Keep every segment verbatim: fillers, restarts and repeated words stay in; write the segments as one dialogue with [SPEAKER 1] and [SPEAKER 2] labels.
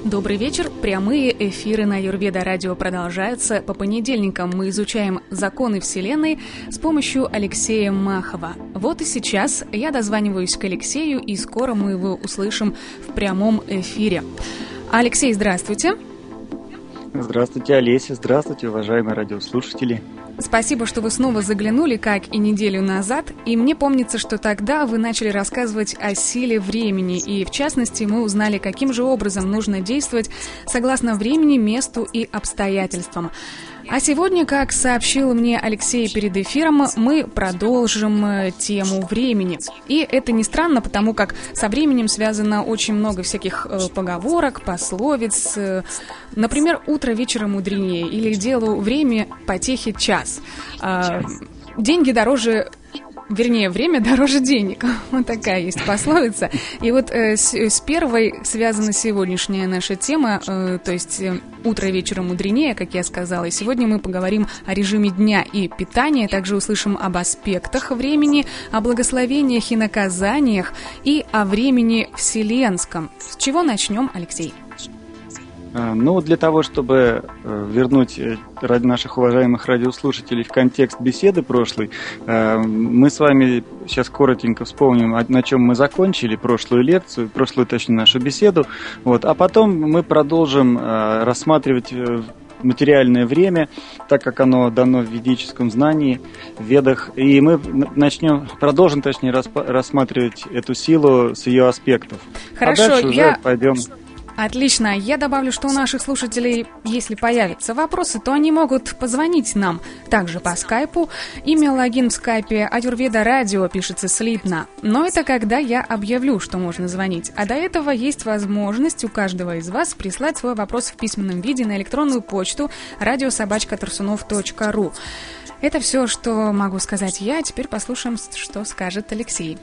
[SPEAKER 1] Добрый вечер. Прямые эфиры на Аюрведа радио продолжаются. По понедельникам мы изучаем законы Вселенной с помощью Алексея Махова. Вот и сейчас я дозваниваюсь к Алексею, и скоро мы его услышим в прямом эфире. Алексей, здравствуйте.
[SPEAKER 2] Здравствуйте, Олеся. Здравствуйте, уважаемые радиослушатели.
[SPEAKER 1] Спасибо, что вы снова заглянули, как и неделю назад. И мне помнится, что тогда вы начали рассказывать о силе времени. И, в частности, мы узнали, каким же образом нужно действовать согласно времени, месту и обстоятельствам. А сегодня, как сообщил мне Алексей перед эфиром, мы продолжим тему времени. И это не странно, потому как со временем связано очень много всяких поговорок, пословиц. Например, «утро вечера мудренее» или «делу время, потехе час». Деньги дороже... Вернее, время дороже денег. Вот такая есть пословица. И вот э, с, с первой связана сегодняшняя наша тема, э, то есть э, утро вечера мудренее, как я сказала. И сегодня мы поговорим о режиме дня и питания, также услышим об аспектах времени, о благословениях и наказаниях и о времени вселенском. С чего начнем, Алексей?
[SPEAKER 2] Ну, для того, чтобы вернуть наших уважаемых радиослушателей в контекст беседы прошлой, мы с вами сейчас коротенько вспомним, на чем мы закончили прошлую лекцию, прошлую, точнее, нашу беседу, вот, а потом мы продолжим рассматривать материальное время, так как оно дано в ведическом знании, в ведах, и мы начнем, продолжим, точнее, рассматривать эту силу с ее аспектов.
[SPEAKER 1] Хорошо,
[SPEAKER 2] а дальше уже
[SPEAKER 1] я...
[SPEAKER 2] пойдем...
[SPEAKER 1] Отлично. Я добавлю, что у наших слушателей, если появятся вопросы, то они могут позвонить нам также по скайпу. Имя, логин в скайпе Аюрведа радио пишется слитно. Но это когда я объявлю, что можно звонить. А до этого есть возможность у каждого из вас прислать свой вопрос в письменном виде на электронную почту радио собака тарсунов точка ру. Это все, что могу сказать я. Теперь послушаем, что скажет Алексей.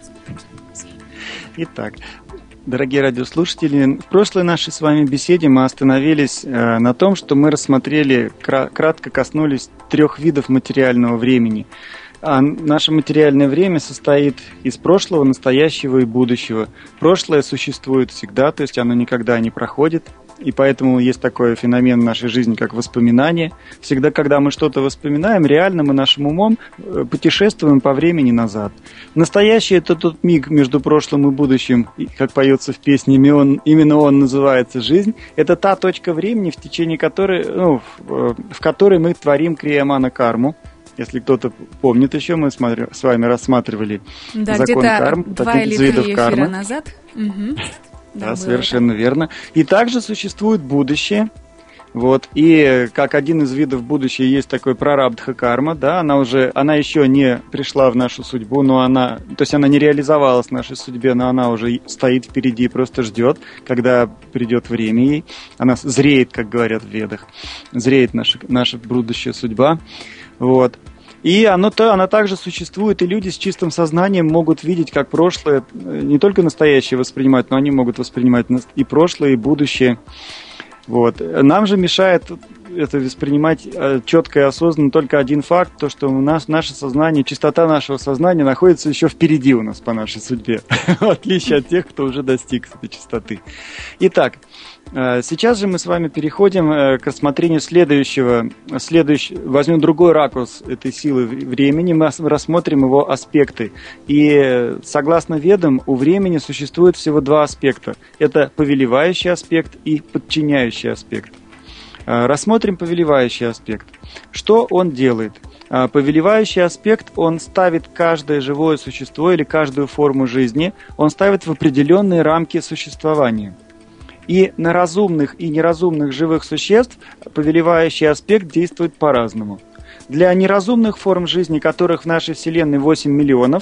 [SPEAKER 2] Итак... Дорогие радиослушатели, в прошлой нашей с вами беседе мы остановились э, на том, что мы рассмотрели, кра- кратко коснулись трех видов материального времени. А наше материальное время состоит из прошлого, настоящего и будущего. Прошлое существует всегда, то есть оно никогда не проходит. И поэтому есть такой феномен в нашей жизни, как воспоминание. Всегда, когда мы что-то воспоминаем, реально мы нашим умом путешествуем по времени назад. Настоящий – это тот миг между прошлым и будущим, как поется в песне, именно он называется «Жизнь». Это та точка времени, в течение которой, ну, в которой мы творим криямана карму. Если кто-то помнит еще, мы с вами рассматривали
[SPEAKER 1] да,
[SPEAKER 2] закон кармы.
[SPEAKER 1] Два или три эфира кармы. назад. Угу.
[SPEAKER 2] Да, да, совершенно это. верно. И также существует будущее. Вот. И как один из видов будущего есть такой прарабдха карма, да, она уже, она еще не пришла в нашу судьбу, но она, то есть она не реализовалась в нашей судьбе, но она уже стоит впереди и просто ждет, когда придет время ей. Она зреет, как говорят в ведах, зреет наша, наша будущая судьба. Вот. И оно, то, она также существует, и люди с чистым сознанием могут видеть, как прошлое, не только настоящее воспринимать, но они могут воспринимать и прошлое, и будущее. Вот. Нам же мешает это воспринимать четко и осознанно только один факт, то, что у нас наше сознание, чистота нашего сознания находится еще впереди у нас по нашей судьбе, в отличие от тех, кто уже достиг этой чистоты. Итак, сейчас же мы с вами переходим к рассмотрению следующего, следующего, возьмем другой ракурс этой силы времени, мы рассмотрим его аспекты. И согласно ведам, у времени существует всего два аспекта. Это повелевающий аспект и подчиняющий аспект. Рассмотрим повелевающий аспект. Что он делает? Повелевающий аспект, он ставит каждое живое существо или каждую форму жизни, он ставит в определенные рамки существования. И на разумных и неразумных живых существ повелевающий аспект действует по-разному. Для неразумных форм жизни, которых в нашей Вселенной восемь миллионов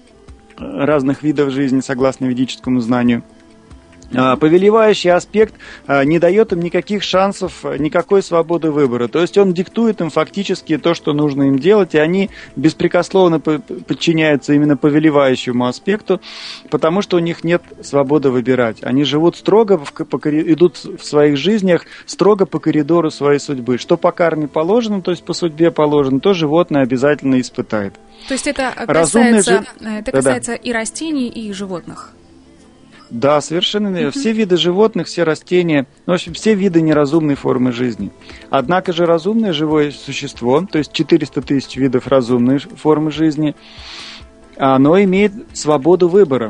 [SPEAKER 2] разных видов жизни, согласно ведическому знанию, повелевающий аспект не дает им никаких шансов, никакой свободы выбора. То есть он диктует им фактически то, что нужно им делать, и они беспрекословно подчиняются именно повелевающему аспекту, потому что у них нет свободы выбирать. Они живут строго, идут в своих жизнях строго по коридору своей судьбы. Что по карме положено, то есть по судьбе положено, то животное обязательно испытает.
[SPEAKER 1] То есть это касается,
[SPEAKER 2] же...
[SPEAKER 1] это касается да-да. и растений, и животных?
[SPEAKER 2] Да, совершенно верно. Все виды животных, все растения, ну, в общем, все виды неразумной формы жизни. Однако же разумное живое существо, то есть четыреста тысяч видов разумной формы жизни, оно имеет свободу выбора.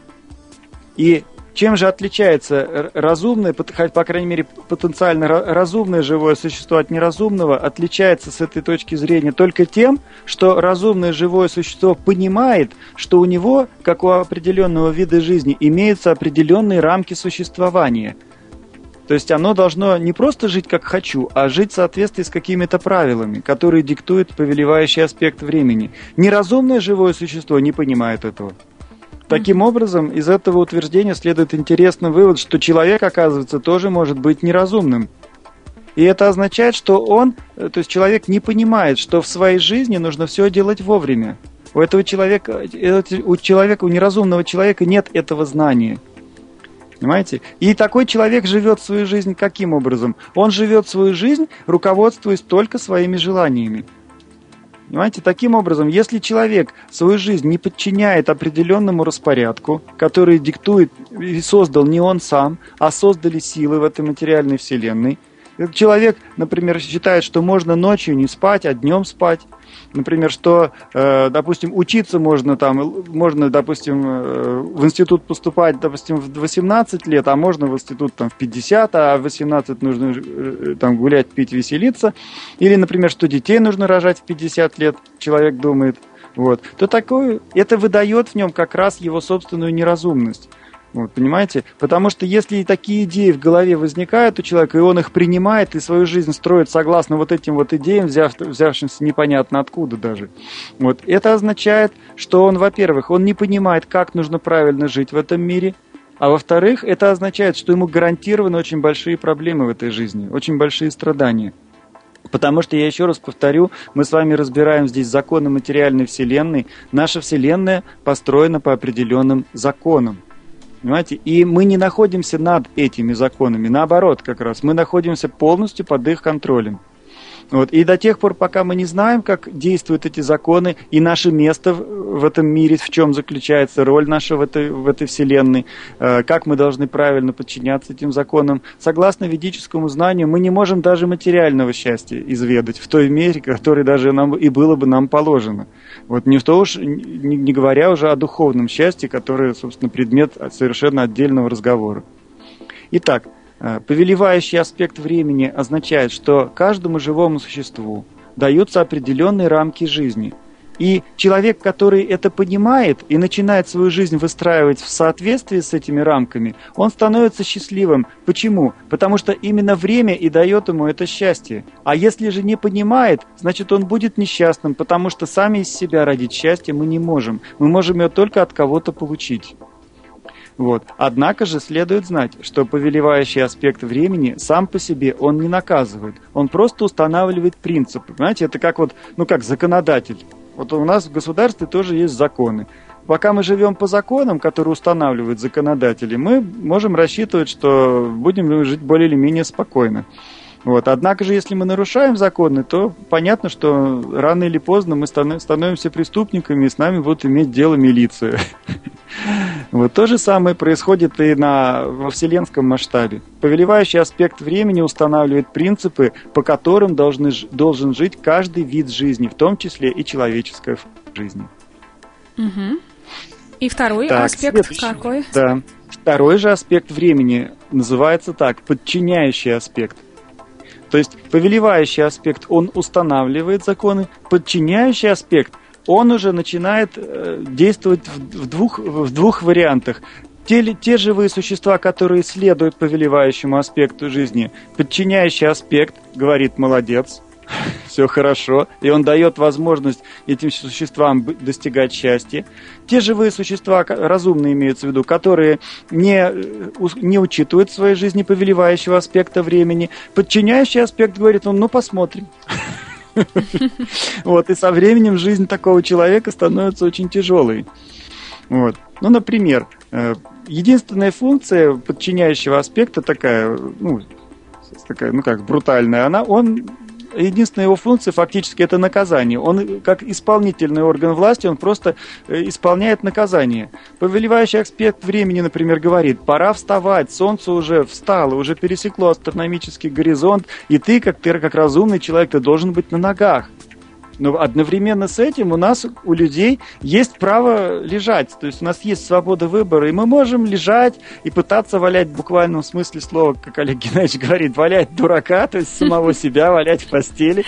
[SPEAKER 2] И чем же отличается разумное, по крайней мере, потенциально разумное живое существо от неразумного? Отличается с этой точки зрения только тем, что разумное живое существо понимает, что у него, как у определенного вида жизни, имеются определенные рамки существования. То есть оно должно не просто жить как хочу, а жить в соответствии с какими-то правилами, которые диктует повелевающий аспект времени. Неразумное живое существо не понимает этого. Таким образом, из этого утверждения следует интересный вывод, что человек, оказывается, тоже может быть неразумным. И это означает, что он, то есть человек не понимает, что в своей жизни нужно все делать вовремя. У этого человека, у человека, у неразумного человека нет этого знания. Понимаете? И такой человек живет свою жизнь каким образом? Он живет свою жизнь, руководствуясь только своими желаниями. Понимаете, таким образом, если человек свою жизнь не подчиняет определенному распорядку, который диктует и создал не он сам, а создали силы в этой материальной вселенной, этот человек, например, считает, что можно ночью не спать, а днем спать, например, что, э, допустим, учиться можно там, можно, допустим, э, в институт поступать, допустим, в восемнадцать лет, а можно в институт там в пятьдесят, а в восемнадцать нужно э, там гулять, пить, веселиться, или, например, что детей нужно рожать в пятьдесят лет, человек думает, вот, то такое, это выдает в нем как раз его собственную неразумность. Вот, понимаете? Потому что если такие идеи в голове возникают у человека, и он их принимает, и свою жизнь строит согласно вот этим вот идеям, взяв, взявшимся непонятно откуда даже, вот, это означает, что он, во-первых, он не понимает, как нужно правильно жить в этом мире, а во-вторых, это означает, что ему гарантированы очень большие проблемы в этой жизни, очень большие страдания. Потому что, я еще раз повторю, мы с вами разбираем здесь законы материальной Вселенной. Наша Вселенная построена по определенным законам. Понимаете? И мы не находимся над этими законами, наоборот, как раз, мы находимся полностью под их контролем. Вот. И до тех пор, пока мы не знаем, как действуют эти законы, и наше место в, в этом мире, в чем заключается роль наша в этой, в этой вселенной, э, как мы должны правильно подчиняться этим законам, согласно ведическому знанию, мы не можем даже материального счастья изведать в той мере, которой даже нам и было бы нам положено. Вот не, в то уж, не, не говоря уже о духовном счастье, которое, собственно, предмет совершенно отдельного разговора. Итак, повелевающий аспект времени означает, что каждому живому существу даются определенные рамки жизни. И человек, который это понимает и начинает свою жизнь выстраивать в соответствии с этими рамками, он становится счастливым. Почему? Потому что именно время и дает ему это счастье. А если же не понимает, значит он будет несчастным, потому что сами из себя родить счастье мы не можем. Мы можем ее только от кого-то получить. Вот. Однако же следует знать, что повелевающий аспект времени сам по себе он не наказывает, он просто устанавливает принципы. Понимаете, это как вот, ну как законодатель. Вот у нас в государстве тоже есть законы. Пока мы живем по законам, которые устанавливают законодатели, мы можем рассчитывать, что будем жить более или менее спокойно. Вот. Однако же, если мы нарушаем законы, то понятно, что рано или поздно мы становимся преступниками, и с нами будут иметь дело милиция. Вот то же самое происходит и на, во вселенском масштабе. Повелевающий аспект времени устанавливает принципы, по которым должны, должен жить каждый вид жизни, в том числе и человеческая жизнь.
[SPEAKER 1] Угу. И второй
[SPEAKER 2] так,
[SPEAKER 1] аспект
[SPEAKER 2] следующий.
[SPEAKER 1] Какой?
[SPEAKER 2] Да. Второй же аспект времени называется так, подчиняющий аспект. То есть повелевающий аспект, он устанавливает законы, подчиняющий аспект, он уже начинает э, действовать в, в, двух, в двух вариантах. Те, те живые существа, которые следуют повелевающему аспекту жизни, подчиняющий аспект говорит «молодец», все хорошо, и он дает возможность этим существам достигать счастья. Те живые существа, разумные имеются в виду, которые не, не учитывают в своей жизни повелевающего аспекта времени, подчиняющий аспект говорит, ну посмотрим. Вот, и со временем жизнь такого человека становится очень тяжелой. Вот. Ну, например, единственная функция подчиняющего аспекта такая, ну, такая, ну как, брутальная, она, он единственная его функция фактически это наказание. Он как исполнительный орган власти, он просто исполняет наказание. Повелевающий аспект времени, например, говорит: пора вставать, солнце уже встало, уже пересекло астрономический горизонт, и ты, как, ты, как разумный человек, ты должен быть на ногах. Но одновременно с этим у нас, у людей, есть право лежать. То есть у нас есть свобода выбора, и мы можем лежать и пытаться валять в буквальном смысле слова, как Олег Геннадьевич говорит, валять дурака, то есть самого себя валять в постели.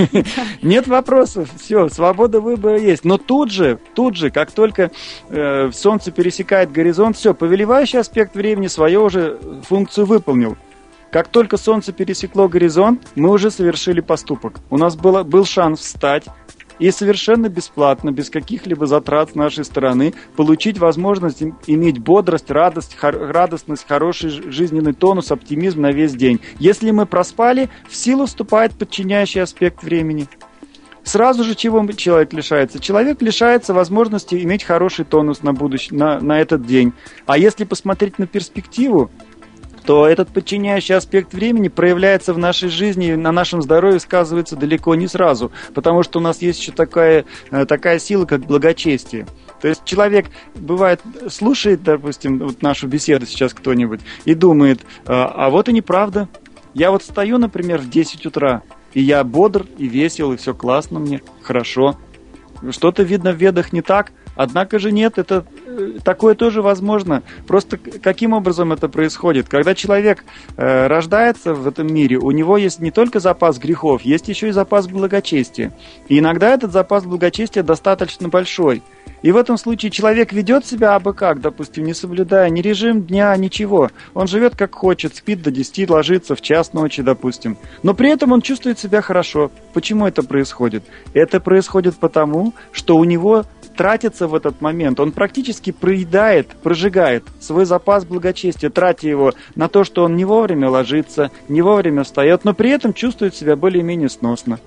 [SPEAKER 2] Нет вопросов, все, свобода выбора есть. Но тут же, тут же, как только солнце пересекает горизонт, все, повелевающий аспект времени свою уже функцию выполнил. Как только солнце пересекло горизонт, мы уже совершили поступок. У нас было, был шанс встать и совершенно бесплатно, без каких-либо затрат с нашей стороны, получить возможность иметь бодрость, радость, хор- радостность, хороший жизненный тонус, оптимизм на весь день. Если мы проспали, в силу вступает подчиняющий аспект времени. Сразу же чего человек лишается? Человек лишается возможности иметь хороший тонус на, будущ... на, на этот день. А если посмотреть на перспективу, то этот подчиняющий аспект времени проявляется в нашей жизни, на нашем здоровье сказывается далеко не сразу, потому что у нас есть еще такая, такая сила, как благочестие. То есть человек, бывает, слушает, допустим, вот нашу беседу сейчас кто-нибудь и думает: а, а вот и неправда. Я вот встаю, например, в десять утра, и я бодр, и весел, и все классно мне, хорошо. Что-то, видно, в ведах не так. Однако же нет, это такое тоже возможно. Просто каким образом это происходит? Когда человек э, рождается в этом мире, у него есть не только запас грехов, есть еще и запас благочестия. И иногда этот запас благочестия достаточно большой. И в этом случае человек ведет себя абы как, допустим, не соблюдая ни режим дня, ничего. Он живет как хочет, спит до десяти, ложится в час ночи, допустим. Но при этом он чувствует себя хорошо. Почему это происходит? Это происходит потому, что у него тратится в этот момент, он практически проедает, прожигает свой запас благочестия, тратя его на то, что он не вовремя ложится, не вовремя встает, но при этом чувствует себя более-менее сносно.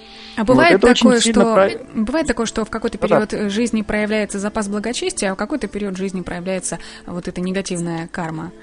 [SPEAKER 1] А бывает,
[SPEAKER 2] вот
[SPEAKER 1] такое, что,
[SPEAKER 2] про...
[SPEAKER 1] бывает такое, что в какой-то период да. жизни проявляется запас благочестия, а в какой-то период жизни проявляется вот эта негативная карма?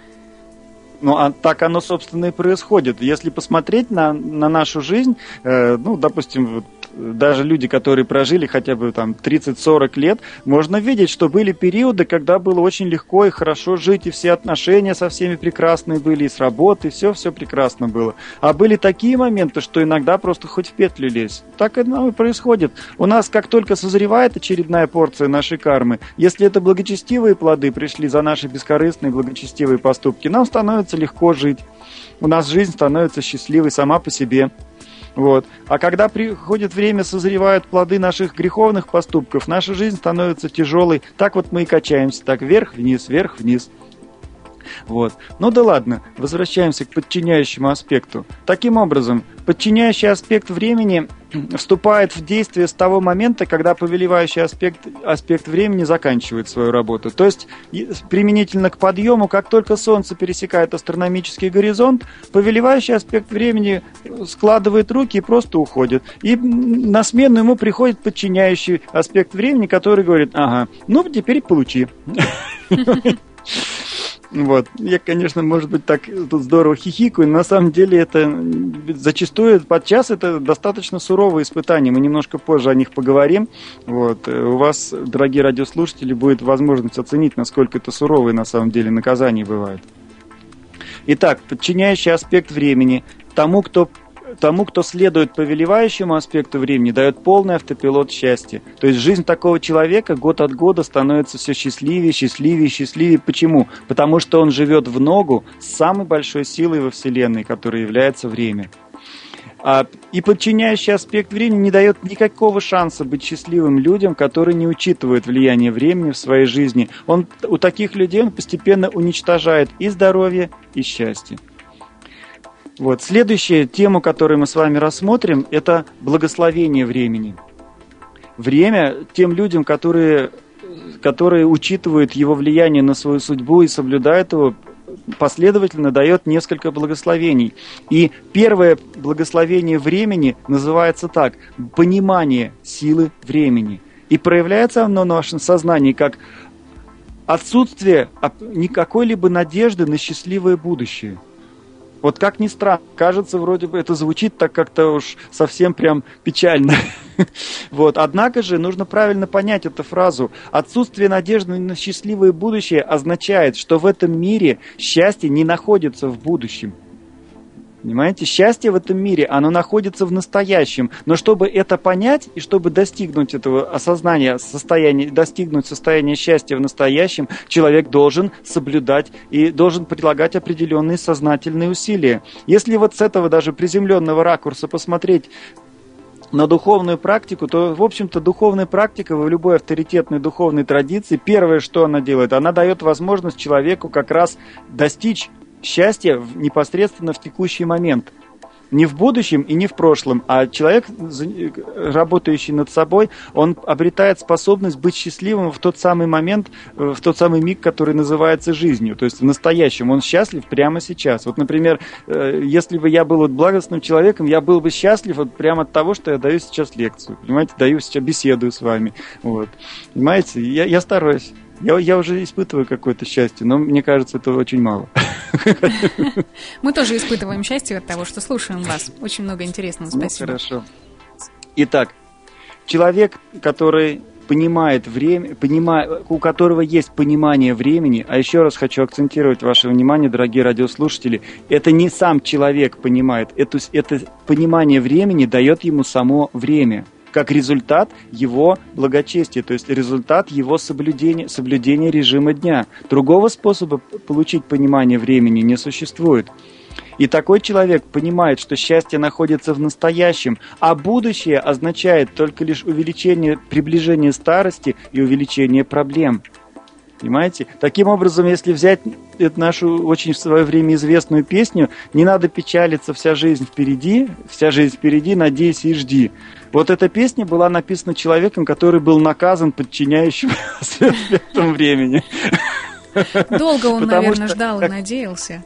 [SPEAKER 2] Ну, а так оно, собственно, и происходит. Если посмотреть на, на нашу жизнь, э, ну, допустим, вот, даже люди, которые прожили хотя бы там тридцать-сорок лет, можно видеть, что были периоды, когда было очень легко и хорошо жить, и все отношения со всеми прекрасные были, и с работой, все-все прекрасно было. А были такие моменты, что иногда просто хоть в петлю лезь. Так оно и происходит. У нас, как только созревает очередная порция нашей кармы, если это благочестивые плоды пришли за наши бескорыстные благочестивые поступки, нам становится легко жить. У нас жизнь становится счастливой сама по себе. Вот. А когда приходит время, созревают плоды наших греховных поступков, наша жизнь становится тяжелой. Так вот мы и качаемся, так вверх-вниз, вверх-вниз. Вот. Ну да ладно, возвращаемся к подчиняющему аспекту. Таким образом, подчиняющий аспект времени вступает в действие с того момента, когда повелевающий аспект, аспект времени заканчивает свою работу. То есть, применительно к подъему, как только Солнце пересекает астрономический горизонт, повелевающий аспект времени складывает руки и просто уходит. И на смену ему приходит подчиняющий аспект времени, который говорит: ага, ну теперь получи. Вот. Я, конечно, может быть, так тут здорово хихикаю, но на самом деле это зачастую, подчас это достаточно суровые испытания. Мы немножко позже о них поговорим. Вот. У вас, дорогие радиослушатели, будет возможность оценить, насколько это суровые на самом деле наказания бывают. Итак, подчиняющий аспект времени тому, кто Тому, кто следует повелевающему аспекту времени, дает полный автопилот счастья. То есть жизнь такого человека год от года становится все счастливее, счастливее, счастливее. Почему? Потому что он живет в ногу с самой большой силой во Вселенной, которая является время. А, и подчиняющий аспект времени не дает никакого шанса быть счастливым людям, которые не учитывают влияние времени в своей жизни. Он, у таких людей он постепенно уничтожает и здоровье, и счастье. Вот. Следующая тема, которую мы с вами рассмотрим, это благословение времени. Время тем людям, которые, которые учитывают его влияние на свою судьбу и соблюдают его, последовательно дает несколько благословений. И первое благословение времени называется так: понимание силы времени. И проявляется оно в нашем сознании как отсутствие никакой-либо надежды на счастливое будущее. Вот как ни странно, кажется, вроде бы это звучит так как-то уж совсем прям печально. Вот. Однако же нужно правильно понять эту фразу. Отсутствие надежды на счастливое будущее означает, что в этом мире счастье не находится в будущем. Понимаете, счастье в этом мире, оно находится в настоящем. Но чтобы это понять и чтобы достигнуть этого осознания состояния, достигнуть состояния счастья в настоящем, человек должен соблюдать и должен прилагать определенные сознательные усилия. Если вот с этого даже приземленного ракурса посмотреть на духовную практику, то, в общем-то, духовная практика в любой авторитетной духовной традиции, первое, что она делает, она дает возможность человеку как раз достичь счастье непосредственно в текущий момент. Не в будущем и не в прошлом, а человек, работающий над собой, он обретает способность быть счастливым в тот самый момент, в тот самый миг, который называется жизнью. То есть в настоящем. Он счастлив прямо сейчас. Вот, например, если бы я был вот благостным человеком, я был бы счастлив вот прямо от того, что я даю сейчас лекцию. Понимаете, даю сейчас, беседую с вами. Вот. Понимаете, я, я стараюсь. Я, я уже испытываю какое-то счастье, но мне кажется, это очень мало.
[SPEAKER 1] Мы тоже испытываем счастье от того, что слушаем вас. Очень много интересного. Спасибо.
[SPEAKER 2] Ну, хорошо. Итак, человек, который понимает время, понимает, у которого есть понимание времени, а еще раз хочу акцентировать ваше внимание, дорогие радиослушатели, это не сам человек понимает, это, это понимание времени дает ему само время. Как результат его благочестия, то есть результат его соблюдения, соблюдения режима дня. Другого способа получить понимание времени не существует. И такой человек понимает, что счастье находится в настоящем, а будущее означает только лишь увеличение, приближение старости и увеличение проблем. Понимаете? Таким образом, если взять эту нашу очень в свое время известную песню, не надо печалиться, вся жизнь впереди, вся жизнь впереди, надейся и жди. Вот эта песня была написана человеком, который был наказан подчиняющим аспектом времени.
[SPEAKER 1] Долго он, наверное, ждал и надеялся.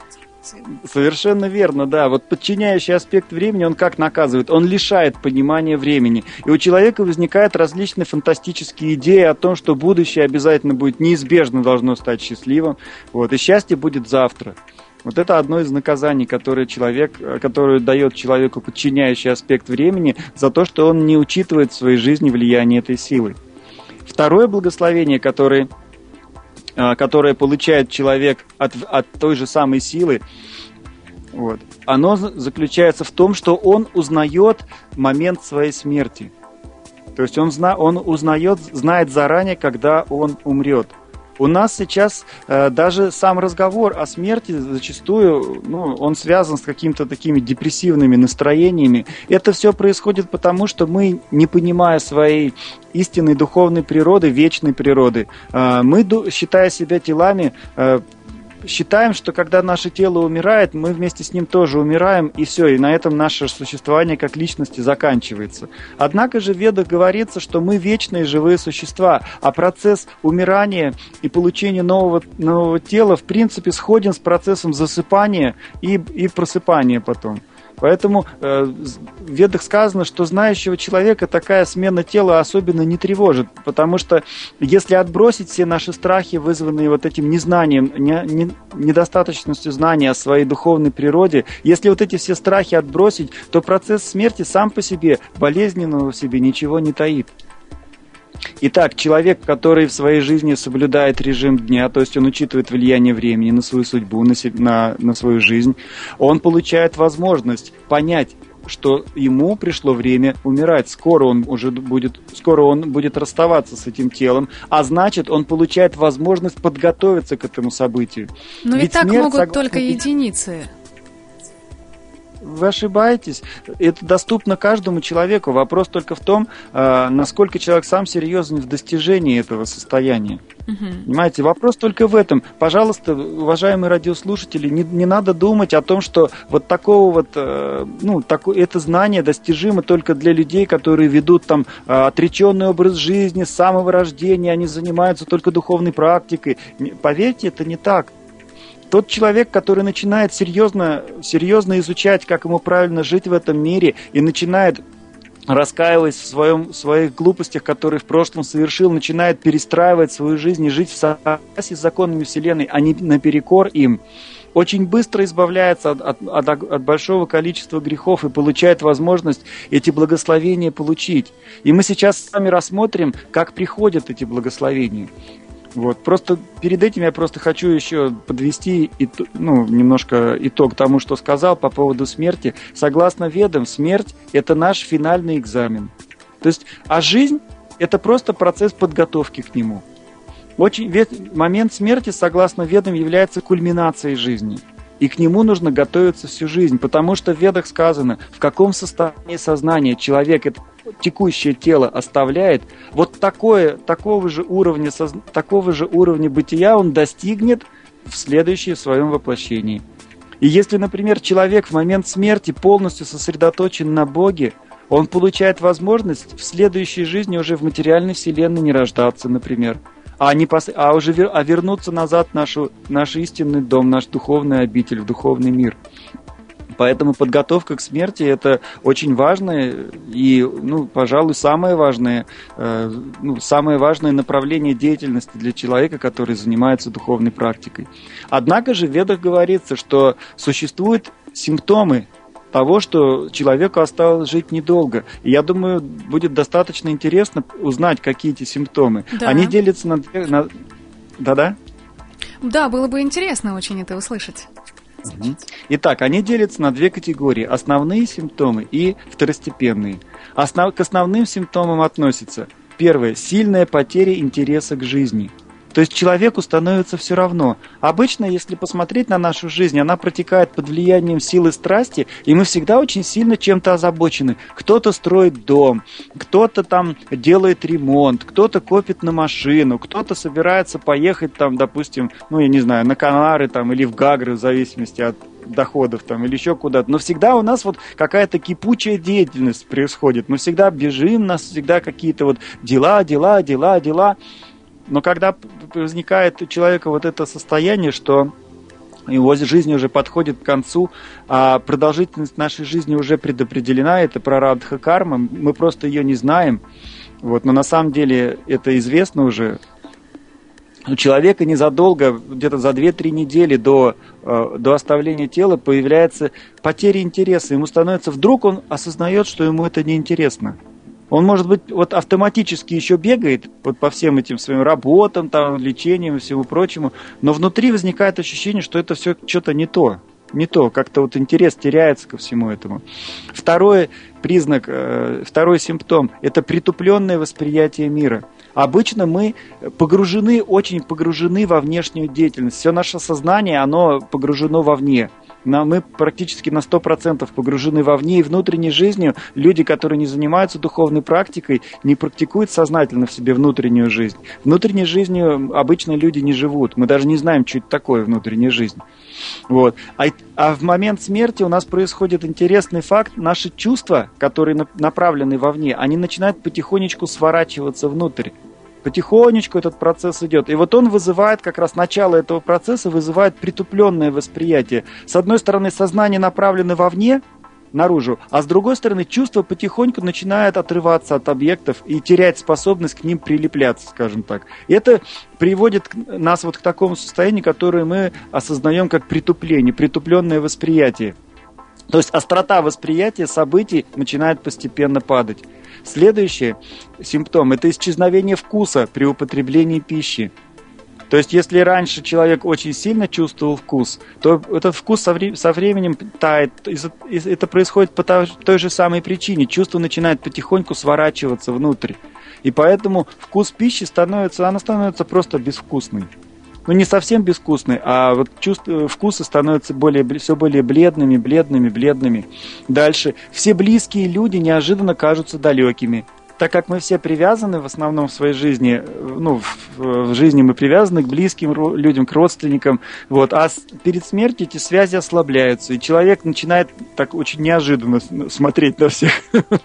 [SPEAKER 2] Совершенно верно, да. Вот подчиняющий аспект времени, он как наказывает? Он лишает понимания времени. И у человека возникают различные фантастические идеи о том, что будущее обязательно будет, неизбежно должно стать счастливым. Вот, и счастье будет завтра. Вот это одно из наказаний, которое, человек, которое дает человеку подчиняющий аспект времени за то, что он не учитывает в своей жизни влияние этой силы. Второе благословение, которое... которое получает человек от, от той же самой силы, вот, оно заключается в том, что он узнает момент своей смерти. То есть он, зна, он узнает, знает заранее, когда он умрет. У нас сейчас э, даже сам разговор о смерти зачастую, ну, он связан с какими-то такими депрессивными настроениями. Это все происходит потому, что мы, не понимая своей истинной духовной природы, вечной природы, э, мы, считая себя телами, э, считаем, что когда наше тело умирает, мы вместе с ним тоже умираем, и все, и на этом наше существование как личности заканчивается. Однако же в Ведах говорится, что мы вечные живые существа, а процесс умирания и получения нового, нового тела в принципе сходен с процессом засыпания и, и просыпания потом. Поэтому э, в Ведах сказано, что знающего человека такая смена тела особенно не тревожит, потому что если отбросить все наши страхи, вызванные вот этим незнанием, не, не, недостаточностью знания о своей духовной природе, если вот эти все страхи отбросить, то процесс смерти сам по себе, болезненного в себе, ничего не таит. Итак, человек, который в своей жизни соблюдает режим дня, то есть он учитывает влияние времени на свою судьбу, на, себе, на, на свою жизнь, он получает возможность понять, что ему пришло время умирать. Скоро он уже будет, скоро он будет расставаться с этим телом, а значит, он получает возможность подготовиться к этому событию.
[SPEAKER 1] Но ведь, ведь так смерть, могут согласно... только единицы.
[SPEAKER 2] Вы ошибаетесь. Это доступно каждому человеку. Вопрос только в том, насколько человек сам серьезен в достижении этого состояния. Угу. Понимаете, вопрос только в этом. Пожалуйста, уважаемые радиослушатели, не, не надо думать о том, что вот такого вот, ну, такое, это знание достижимо только для людей, которые ведут там отреченный образ жизни с самого рождения, они занимаются только духовной практикой. Поверьте, это не так. Тот человек, который начинает серьезно, серьезно изучать, как ему правильно жить в этом мире, и начинает, раскаиваясь в, своем, в своих глупостях, которые в прошлом совершил, начинает перестраивать свою жизнь и жить в согласии с законами Вселенной, а не наперекор им, очень быстро избавляется от, от, от, от большого количества грехов и получает возможность эти благословения получить. И мы сейчас с вами рассмотрим, как приходят эти благословения. Вот. Просто перед этим я просто хочу еще подвести итог, ну, немножко итог тому, что сказал по поводу смерти. Согласно Ведам, смерть – это наш финальный экзамен. То есть, а жизнь – это просто процесс подготовки к нему. Очень, момент смерти, согласно Ведам, является кульминацией жизни. И к нему нужно готовиться всю жизнь, потому что в Ведах сказано, в каком состоянии сознания человек это текущее тело оставляет, вот такое, такого же уровня, такого же уровня бытия он достигнет в следующем своем воплощении. И если, например, человек в момент смерти полностью сосредоточен на Боге, он получает возможность в следующей жизни уже в материальной вселенной не рождаться, например. А, не пос... а уже вер... а вернуться назад в нашу... наш истинный дом, наш духовный обитель, в духовный мир. Поэтому подготовка к смерти – это очень важное и, ну, пожалуй, самое важное, э, ну, самое важное направление деятельности для человека, который занимается духовной практикой. Однако же в Ведах говорится, что существуют симптомы того, что человеку осталось жить недолго. И я думаю, будет достаточно интересно узнать, какие эти симптомы. Да. Они делятся на... на... Да-да?
[SPEAKER 1] Да, было бы интересно очень это услышать.
[SPEAKER 2] Угу. Итак, они делятся на две категории. Основные симптомы и второстепенные. Основ... К основным симптомам относятся: первое – сильная потеря интереса к жизни. То есть человеку становится все равно. Обычно, если посмотреть на нашу жизнь, она протекает под влиянием силы страсти, и мы всегда очень сильно чем-то озабочены. Кто-то строит дом, кто-то там делает ремонт, кто-то копит на машину, кто-то собирается поехать там, допустим, ну я не знаю, на Канары там или в Гагры, в зависимости от доходов там или еще куда-то. Но всегда у нас вот какая-то кипучая деятельность происходит. Мы всегда бежим, у нас всегда какие-то вот дела, дела, дела, дела. Но когда возникает у человека вот это состояние, что его жизнь уже подходит к концу, а продолжительность нашей жизни уже предопределена, это прарабдха карма, мы просто ее не знаем. Вот, но на самом деле это известно уже. У человека незадолго, где-то за две-три недели до, до оставления тела появляется потеря интереса. Ему становится, вдруг он осознает, что ему это неинтересно. Он, может быть, вот автоматически еще бегает вот по всем этим своим работам, там, лечениям и всему прочему, но внутри возникает ощущение, что это все что-то не то. Не то, как-то вот интерес теряется ко всему этому. Второй признак, второй симптом – это притупленное восприятие мира. Обычно мы погружены, очень погружены во внешнюю деятельность. Все наше сознание, оно погружено вовне. Мы практически на сто процентов погружены вовне, и внутренней жизнью люди, которые не занимаются духовной практикой, не практикуют сознательно в себе внутреннюю жизнь. Внутренней жизнью обычно люди не живут. Мы даже не знаем, что это такое внутренняя жизнь. Вот. А, а в момент смерти у нас происходит интересный факт. Наши чувства, которые на, направлены вовне, они начинают потихонечку сворачиваться внутрь. Потихонечку этот процесс идет. И вот он вызывает, как раз начало этого процесса, вызывает притупленное восприятие. С одной стороны, сознание направлено вовне, наружу, а с другой стороны, чувство потихоньку начинает отрываться от объектов и терять способность к ним прилепляться, скажем так. И это приводит нас вот к такому состоянию, которое мы осознаем как притупление, притупленное восприятие. То есть острота восприятия событий начинает постепенно падать. Следующий симптом – это исчезновение вкуса при употреблении пищи. То есть, если раньше человек очень сильно чувствовал вкус, то этот вкус со, вре- со временем тает. Это происходит по той же самой причине. Чувство начинает потихоньку сворачиваться внутрь. И поэтому вкус пищи становится, она становится просто безвкусной. Ну, не совсем безвкусной, а вот чувства, вкусы становятся более, все более бледными, бледными, бледными. Дальше. Все близкие люди неожиданно кажутся далекими. Так как мы все привязаны в основном в своей жизни, ну, в, в жизни мы привязаны к близким людям, к родственникам, вот, а с, перед смертью эти связи ослабляются, и человек начинает так очень неожиданно смотреть на всех.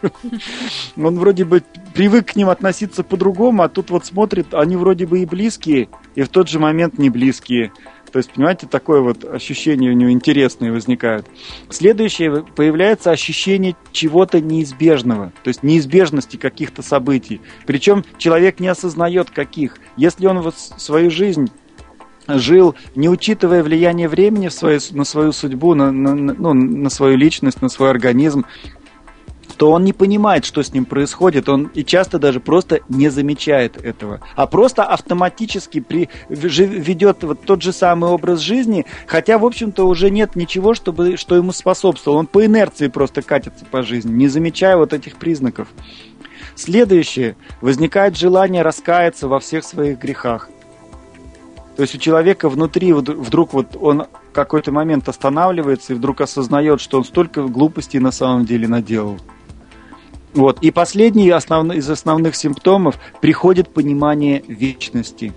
[SPEAKER 2] Он вроде бы привык к ним относиться по-другому, а тут вот смотрит, они вроде бы и близкие, и в тот же момент не близкие. То есть, понимаете, такое вот ощущение у него интересное возникает. Следующее, появляется ощущение чего-то неизбежного, то есть неизбежности каких-то событий. Причем человек не осознает каких. Если он вот свою жизнь жил, не учитывая влияние времени в свою, на свою судьбу, на, на, ну, на свою личность, на свой организм, то он не понимает, что с ним происходит, он и часто даже просто не замечает этого, а просто автоматически при, ведет вот тот же самый образ жизни, хотя, в общем-то, уже нет ничего, чтобы, что ему способствовало. Он по инерции просто катится по жизни, не замечая вот этих признаков. Следующее. Возникает желание раскаяться во всех своих грехах. То есть у человека внутри вдруг вот он в какой-то момент останавливается и вдруг осознает, что он столько глупостей на самом деле наделал. Вот. И последний основ... из основных симптомов приходит понимание вечности.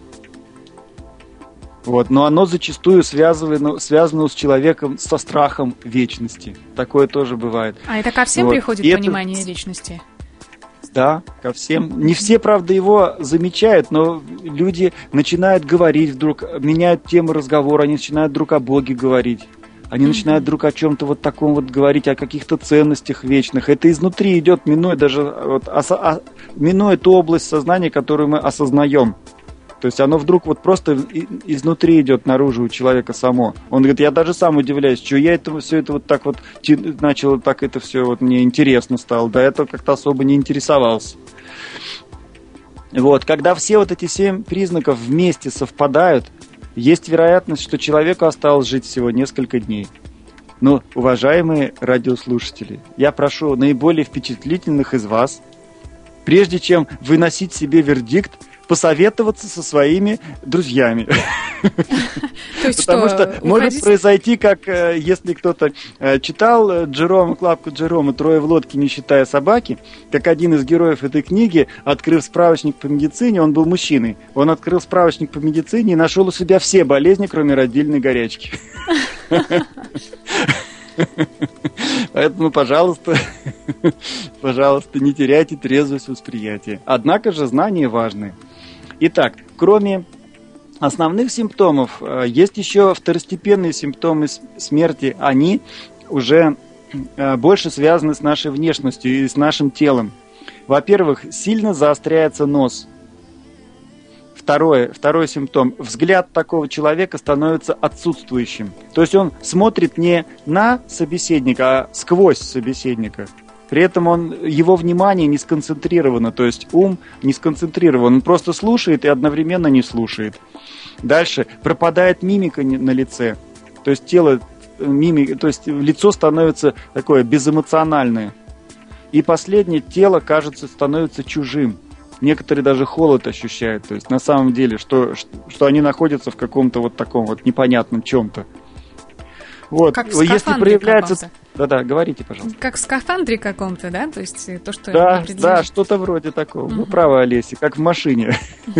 [SPEAKER 2] Вот. Но оно зачастую связано, связано с человеком со страхом вечности. Такое тоже бывает.
[SPEAKER 1] А это ко всем
[SPEAKER 2] вот.
[SPEAKER 1] приходит
[SPEAKER 2] И
[SPEAKER 1] понимание
[SPEAKER 2] это...
[SPEAKER 1] вечности?
[SPEAKER 2] Да, ко всем. Не все, правда, его замечают, но люди начинают говорить вдруг, меняют тему разговора, они начинают друг о Боге говорить. Они mm-hmm. начинают вдруг о чем-то вот таком вот говорить, о каких-то ценностях вечных. Это изнутри идет, минуя даже вот, ос- о, минуя ту область сознания, которую мы осознаем. То есть оно вдруг вот просто изнутри идет наружу у человека само. Он говорит, я даже сам удивляюсь, что я это, все это вот так вот начал, так это все вот мне интересно стало. До этого как-то особо не интересовался. Вот, когда все вот эти семь признаков вместе совпадают, есть вероятность, что человеку осталось жить всего несколько дней. Но, уважаемые радиослушатели, я прошу наиболее впечатлительных из вас, прежде чем выносить себе вердикт, посоветоваться со своими друзьями. Потому что может произойти, как если кто-то читал Джерома, Клапку Джерома «Трое в лодке, не считая собаки», как один из героев этой книги, открыв справочник по медицине, он был мужчиной, он открыл справочник по медицине и нашел у себя все болезни, кроме родильной горячки. Поэтому, пожалуйста, пожалуйста, не теряйте трезвость восприятия. Однако же знания важны. Итак, кроме основных симптомов, есть еще второстепенные симптомы смерти. Они уже больше связаны с нашей внешностью и с нашим телом. Во-первых, сильно заостряется нос. Второе, второй симптом. Взгляд такого человека становится отсутствующим. То есть он смотрит не на собеседника, а сквозь собеседника. При этом он, его внимание не сконцентрировано, то есть ум не сконцентрирован. Он просто слушает и одновременно не слушает. Дальше пропадает мимика на лице. То есть тело, мимика, то есть лицо становится такое безэмоциональное. И последнее, тело, кажется, становится чужим. Некоторые даже холод ощущают. То есть на самом деле, что, что они находятся в каком-то вот таком вот непонятном чем-то. Вот.
[SPEAKER 1] Как в
[SPEAKER 2] Если проявляется...
[SPEAKER 1] каком-то.
[SPEAKER 2] Да-да, говорите, пожалуйста.
[SPEAKER 1] Как в скафандре каком-то, да? То есть то, что...
[SPEAKER 2] Да, да, что-то вроде такого. Угу. Вы правы, Олеся, как в машине.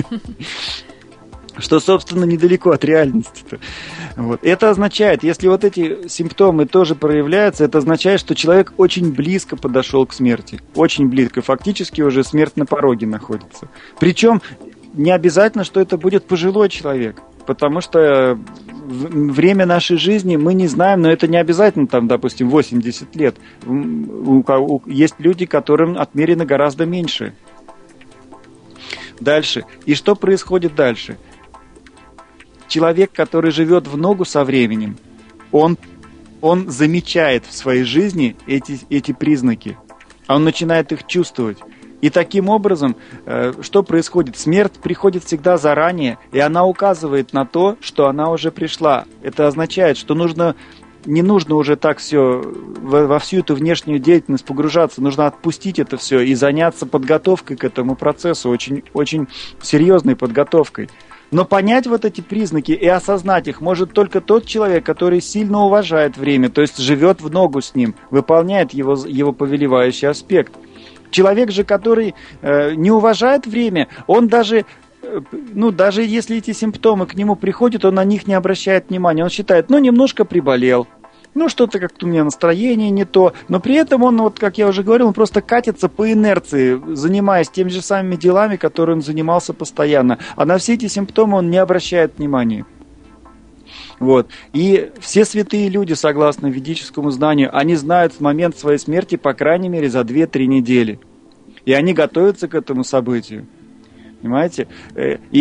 [SPEAKER 2] Что, собственно, недалеко от реальности-то. Вот. Это означает, если вот эти симптомы тоже проявляются, это означает, что человек очень близко подошел к смерти. Очень близко. Фактически уже смерть на пороге находится. Причем не обязательно, что это будет пожилой человек. Потому что время нашей жизни мы не знаем, но это не обязательно, там, допустим, восемьдесят лет. Есть люди, которым отмерено гораздо меньше. Дальше. И что происходит дальше? Человек, который живет в ногу со временем, он, он замечает в своей жизни эти, эти признаки. Он начинает их чувствовать. И таким образом, э, что происходит? Смерть приходит всегда заранее, и она указывает на то, что она уже пришла. Это означает, что нужно, не нужно уже так все, во, во всю эту внешнюю деятельность погружаться. Нужно отпустить это все и заняться подготовкой к этому процессу, очень, очень серьезной подготовкой. Но понять вот эти признаки и осознать их может только тот человек, который сильно уважает время, то есть живет в ногу с ним, выполняет его, его повелевающий аспект. Человек же, который э, не уважает время, он даже, э, ну, даже если эти симптомы к нему приходят, он на них не обращает внимания. Он считает, ну, немножко приболел, ну, что-то как-то у меня настроение не то. Но при этом он, вот, как я уже говорил, он просто катится по инерции, занимаясь теми же самыми делами, которые он занимался постоянно. А на все эти симптомы он не обращает внимания. Вот. И все святые люди, согласно ведическому знанию, они знают момент своей смерти, по крайней мере, за две-три недели. И они готовятся к этому событию. Понимаете? И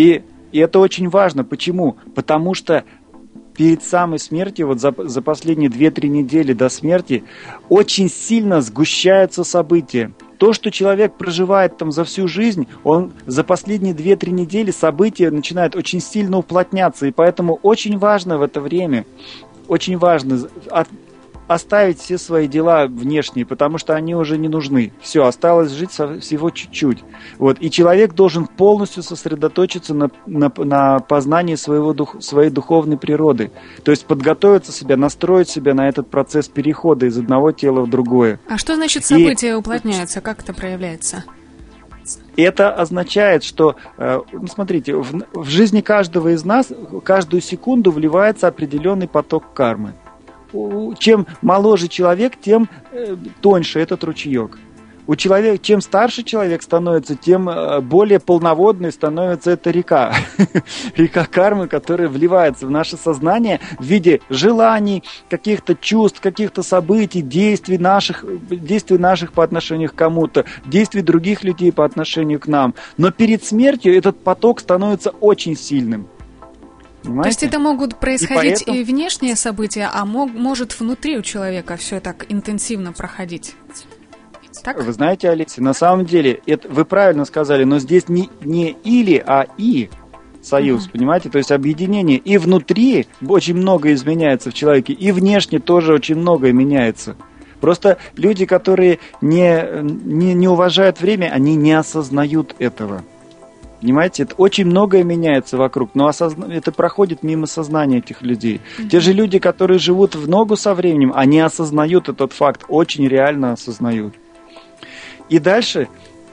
[SPEAKER 2] И это очень важно. Почему? Потому что перед самой смертью, вот за, за последние две-три недели до смерти, очень сильно сгущаются события. То, что человек проживает там за всю жизнь, он за последние две-три недели события начинают очень сильно уплотняться. И поэтому очень важно в это время, очень важно от, оставить все свои дела внешние, потому что они уже не нужны. Все, осталось жить всего чуть-чуть. Вот. И человек должен полностью сосредоточиться на, на, на познании своего дух, своей духовной природы. То есть подготовиться себя, настроить себя на этот процесс перехода из одного тела в другое.
[SPEAKER 1] А что значит события И... уплотняются? Как это проявляется?
[SPEAKER 2] Это означает, что, ну, смотрите, в, в жизни каждого из нас каждую секунду вливается определенный поток кармы. Чем моложе человек, тем э, тоньше этот ручеек. У человека, чем старше человек становится, тем э, более полноводной становится эта река. Река кармы, которая вливается в наше сознание в виде желаний, каких-то чувств, каких-то событий, действий наших, действий наших по отношению к кому-то, действий других людей по отношению к нам. Но перед смертью этот поток становится очень сильным. Понимаете?
[SPEAKER 1] То есть это могут происходить и,
[SPEAKER 2] поэтому...
[SPEAKER 1] и внешние события, а мог, может внутри у человека все так интенсивно проходить? Так?
[SPEAKER 2] Вы знаете, Алексей, на самом деле, это, вы правильно сказали, но здесь не, не или, а и союз, uh-huh. понимаете? То есть объединение. И внутри очень много изменяется в человеке, и внешне тоже очень многое меняется. Просто люди, которые не, не, не уважают время, они не осознают этого. Понимаете, это очень многое меняется вокруг, но осозна... это проходит мимо сознания этих людей. Mm-hmm. Те же люди, которые живут в ногу со временем, они осознают этот факт, очень реально осознают. И дальше,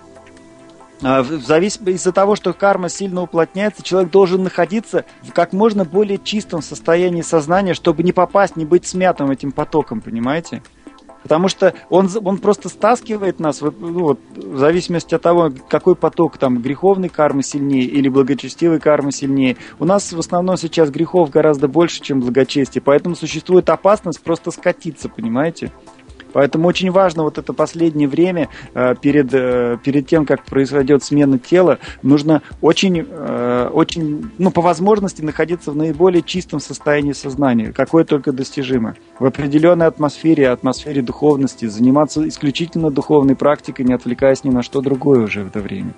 [SPEAKER 2] в зависимости из-за того, что карма сильно уплотняется, человек должен находиться в как можно более чистом состоянии сознания, чтобы не попасть, не быть смятым этим потоком, понимаете? Потому что он, он просто стаскивает нас, ну, вот, в зависимости от того, какой поток там греховной кармы сильнее или благочестивой кармы сильнее. У нас в основном сейчас грехов гораздо больше, чем благочестия, поэтому существует опасность просто скатиться, понимаете? Поэтому очень важно вот это последнее время, перед, перед тем, как произойдет смена тела, нужно очень, очень, ну, по возможности находиться в наиболее чистом состоянии сознания, какое только достижимо. В определенной атмосфере, атмосфере духовности, заниматься исключительно духовной практикой, не отвлекаясь ни на что другое уже в это время.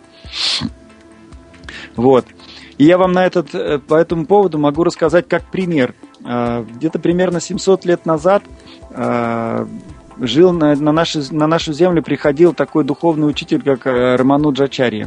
[SPEAKER 2] Вот. И я вам на этот, по этому поводу могу рассказать как пример. Где-то примерно семьсот лет назад жил на, на, нашу, на нашу землю, приходил такой духовный учитель, как Рамануджачарья.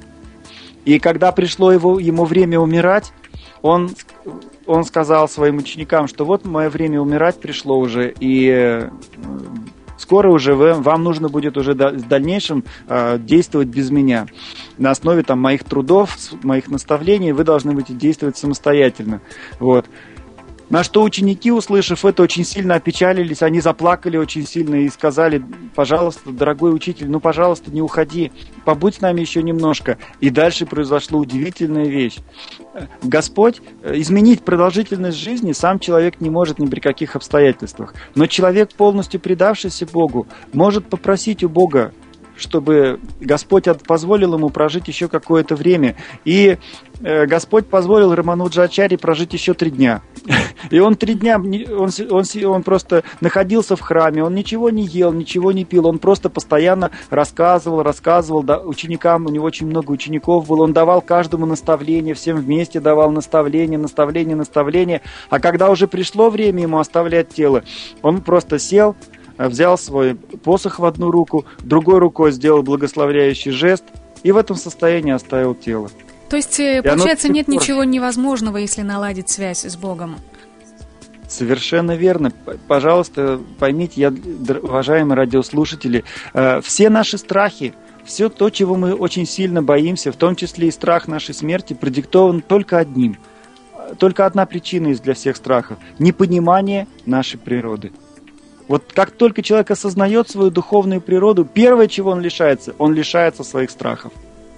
[SPEAKER 2] И когда пришло его, ему время умирать, он, он сказал своим ученикам, что вот мое время умирать пришло уже, и скоро уже вы, вам нужно будет уже в дальнейшем э, действовать без меня. На основе там, моих трудов, моих наставлений вы должны будете действовать самостоятельно. Вот. На что ученики, услышав это, очень сильно опечалились, они заплакали очень сильно и сказали: пожалуйста, дорогой учитель, ну, пожалуйста, не уходи, побудь с нами еще немножко. И дальше произошла удивительная вещь. Господь, изменить продолжительность жизни сам человек не может ни при каких обстоятельствах. Но человек, полностью предавшийся Богу, может попросить у Бога, чтобы Господь позволил ему прожить еще какое-то время. И э, Господь позволил Рамануджачарье прожить еще три дня. И он три дня, он, он, он просто находился в храме, он ничего не ел, ничего не пил, он просто постоянно рассказывал, рассказывал да, ученикам, у него очень много учеников было, он давал каждому наставление, всем вместе давал наставление, наставление, наставление. А когда уже пришло время ему оставлять тело, он просто сел, взял свой посох в одну руку, другой рукой сделал благословляющий жест и в этом состоянии оставил тело.
[SPEAKER 1] То есть, и получается, нет ничего невозможного, если наладить связь с Богом?
[SPEAKER 2] Совершенно верно. Пожалуйста, поймите, я, уважаемые радиослушатели, все наши страхи, все то, чего мы очень сильно боимся, в том числе и страх нашей смерти, продиктован только одним. Только одна причина есть для всех страхов – непонимание нашей природы. Вот как только человек осознает свою духовную природу, первое, чего он лишается, он лишается своих страхов.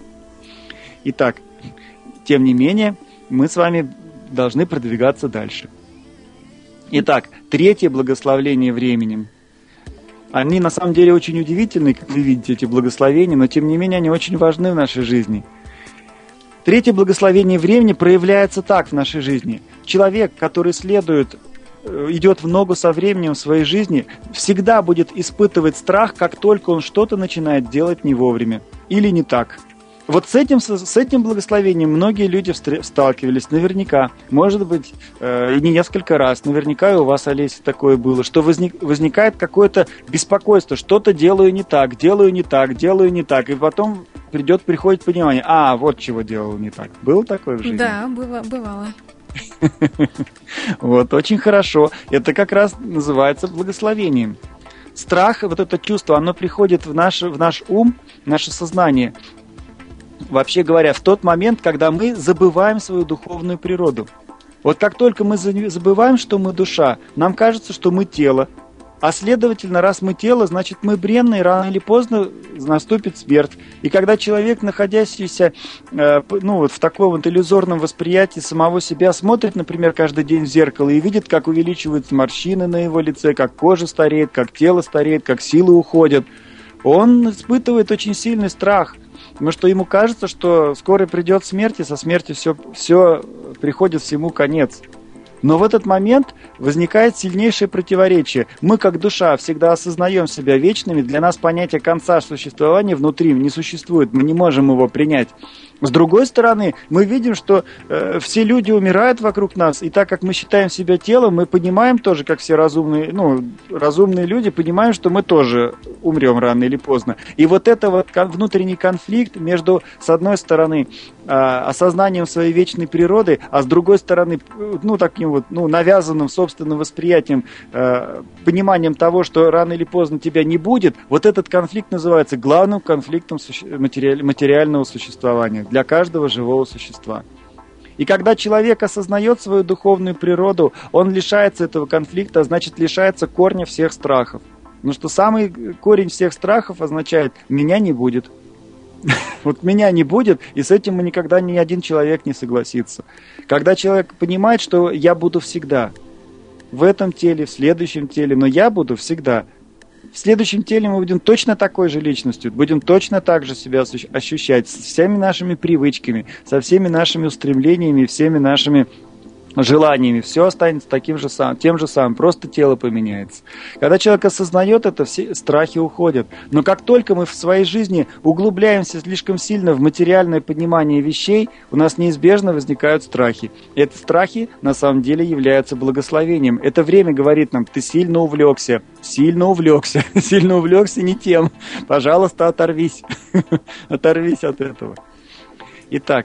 [SPEAKER 2] Итак, тем не менее, мы с вами должны продвигаться дальше. Итак, третье благословление временем. Они на самом деле очень удивительны, как вы видите, эти благословения, но тем не менее они очень важны в нашей жизни. Третье благословение времени проявляется так в нашей жизни. Человек, который следует, идет в ногу со временем в своей жизни, всегда будет испытывать страх, как только он что-то начинает делать не вовремя или не так. Вот с этим, с этим благословением многие люди сталкивались, наверняка, может быть, э, и не несколько раз, наверняка и у вас, Олеся, такое было, что возник, возникает какое-то беспокойство, что-то делаю не так, делаю не так, делаю не так, и потом придет, приходит понимание, а, вот чего делал не так. Было такое в жизни?
[SPEAKER 1] Да, было, бывало.
[SPEAKER 2] Вот, очень хорошо. Это как раз называется благословением. Страх, вот это чувство, оно приходит в наш, в наш ум, в наше сознание, вообще говоря, в тот момент, когда мы забываем свою духовную природу. Вот как только мы забываем, что мы душа, нам кажется, что мы тело. А следовательно, раз мы тело, значит мы бренные, рано или поздно наступит смерть. И когда человек, находящийся э, ну, вот в таком вот иллюзорном восприятии самого себя, смотрит, например, каждый день в зеркало и видит, как увеличиваются морщины на его лице, как кожа стареет, как тело стареет, как силы уходят, он испытывает очень сильный страх. Потому что ему кажется, что скоро придет смерть, и со смертью все, все приходит всему конец. Но в этот момент возникает сильнейшее противоречие. Мы, как душа, всегда осознаем себя вечными. Для нас понятие конца существования внутри не существует. Мы не можем его принять. С другой стороны, мы видим, что э, все люди умирают вокруг нас. И так как мы считаем себя телом, мы понимаем тоже, как все разумные, ну, разумные люди, понимаем, что мы тоже умрем рано или поздно. И вот это вот внутренний конфликт между, с одной стороны, э, осознанием своей вечной природы, а с другой стороны, ну, таким вот, ну, навязанным собственным восприятием, э, пониманием того, что рано или поздно тебя не будет, вот этот конфликт называется главным конфликтом суще- матери- материального существования для каждого живого существа. И когда человек осознает свою духовную природу, он лишается этого конфликта, а значит лишается корня всех страхов. Потому что самый корень всех страхов означает «меня не будет». Вот меня не будет, и с этим мы никогда ни один человек не согласится. Когда человек понимает, что я буду всегда, в этом теле, в следующем теле, но я буду всегда. В следующем теле мы будем точно такой же личностью, будем точно так же себя ощущать, с всеми нашими привычками, со всеми нашими устремлениями, всеми нашими желаниями. Все останется таким же самым, тем же самым, просто тело поменяется. Когда человек осознает это, все страхи уходят. Но как только мы в своей жизни углубляемся слишком сильно в материальное понимание вещей, у нас неизбежно возникают страхи. И эти страхи на самом деле являются благословением. Это время говорит нам: ты сильно увлекся, сильно увлекся, сильно увлекся не тем. Пожалуйста, оторвись. Оторвись от этого. Итак,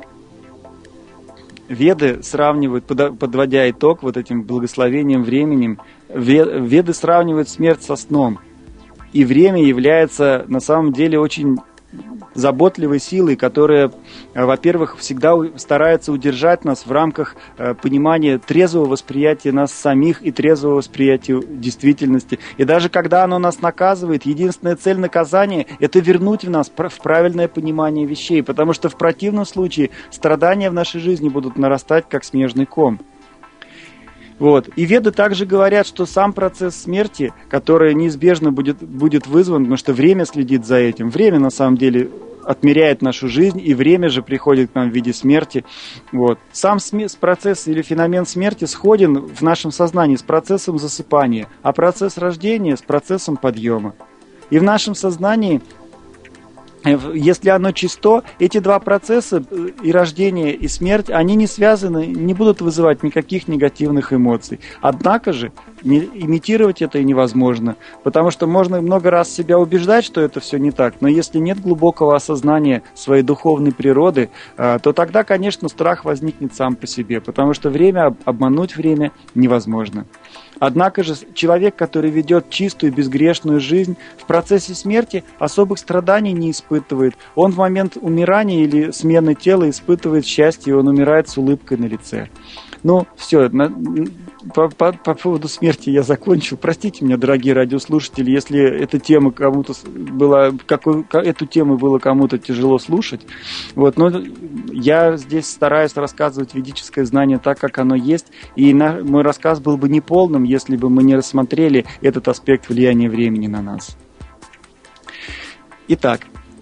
[SPEAKER 2] Веды сравнивают, подводя итог вот этим благословением временем, Веды сравнивают смерть со сном. И время является на самом деле очень заботливой силой, которая, во-первых, всегда старается удержать нас в рамках понимания трезвого восприятия нас самих и трезвого восприятия действительности. И даже когда оно нас наказывает, единственная цель наказания – это вернуть в нас в правильное понимание вещей, потому что в противном случае страдания в нашей жизни будут нарастать, как снежный ком. Вот. И Веды также говорят, что сам процесс смерти, который неизбежно будет, будет вызван, потому что время следит за этим. Время, на самом деле, отмеряет нашу жизнь, и время же приходит к нам в виде смерти. Вот. Сам процесс или феномен смерти сходен в нашем сознании с процессом засыпания, а процесс рождения с процессом подъема. И в нашем сознании, если оно чисто, эти два процесса, и рождение, и смерть, они не связаны, не будут вызывать никаких негативных эмоций. Однако же не, имитировать это и невозможно, потому что можно много раз себя убеждать, что это все не так, но если нет глубокого осознания своей духовной природы, то тогда, конечно, страх возникнет сам по себе, потому что время, обмануть время невозможно. Однако же человек, который ведет чистую, безгрешную жизнь, в процессе смерти особых страданий не испытывает. Он в момент умирания или смены тела испытывает счастье, и он умирает с улыбкой на лице. Ну, все, на, по, по, по поводу смерти я закончил. Простите меня, дорогие радиослушатели, если эта тема кому-то была, какой, эту тему было кому-то тяжело слушать. Вот, но я здесь стараюсь рассказывать ведическое знание так, как оно есть, и на, мой рассказ был бы неполным, если бы мы не рассмотрели этот аспект влияния времени на нас. Итак,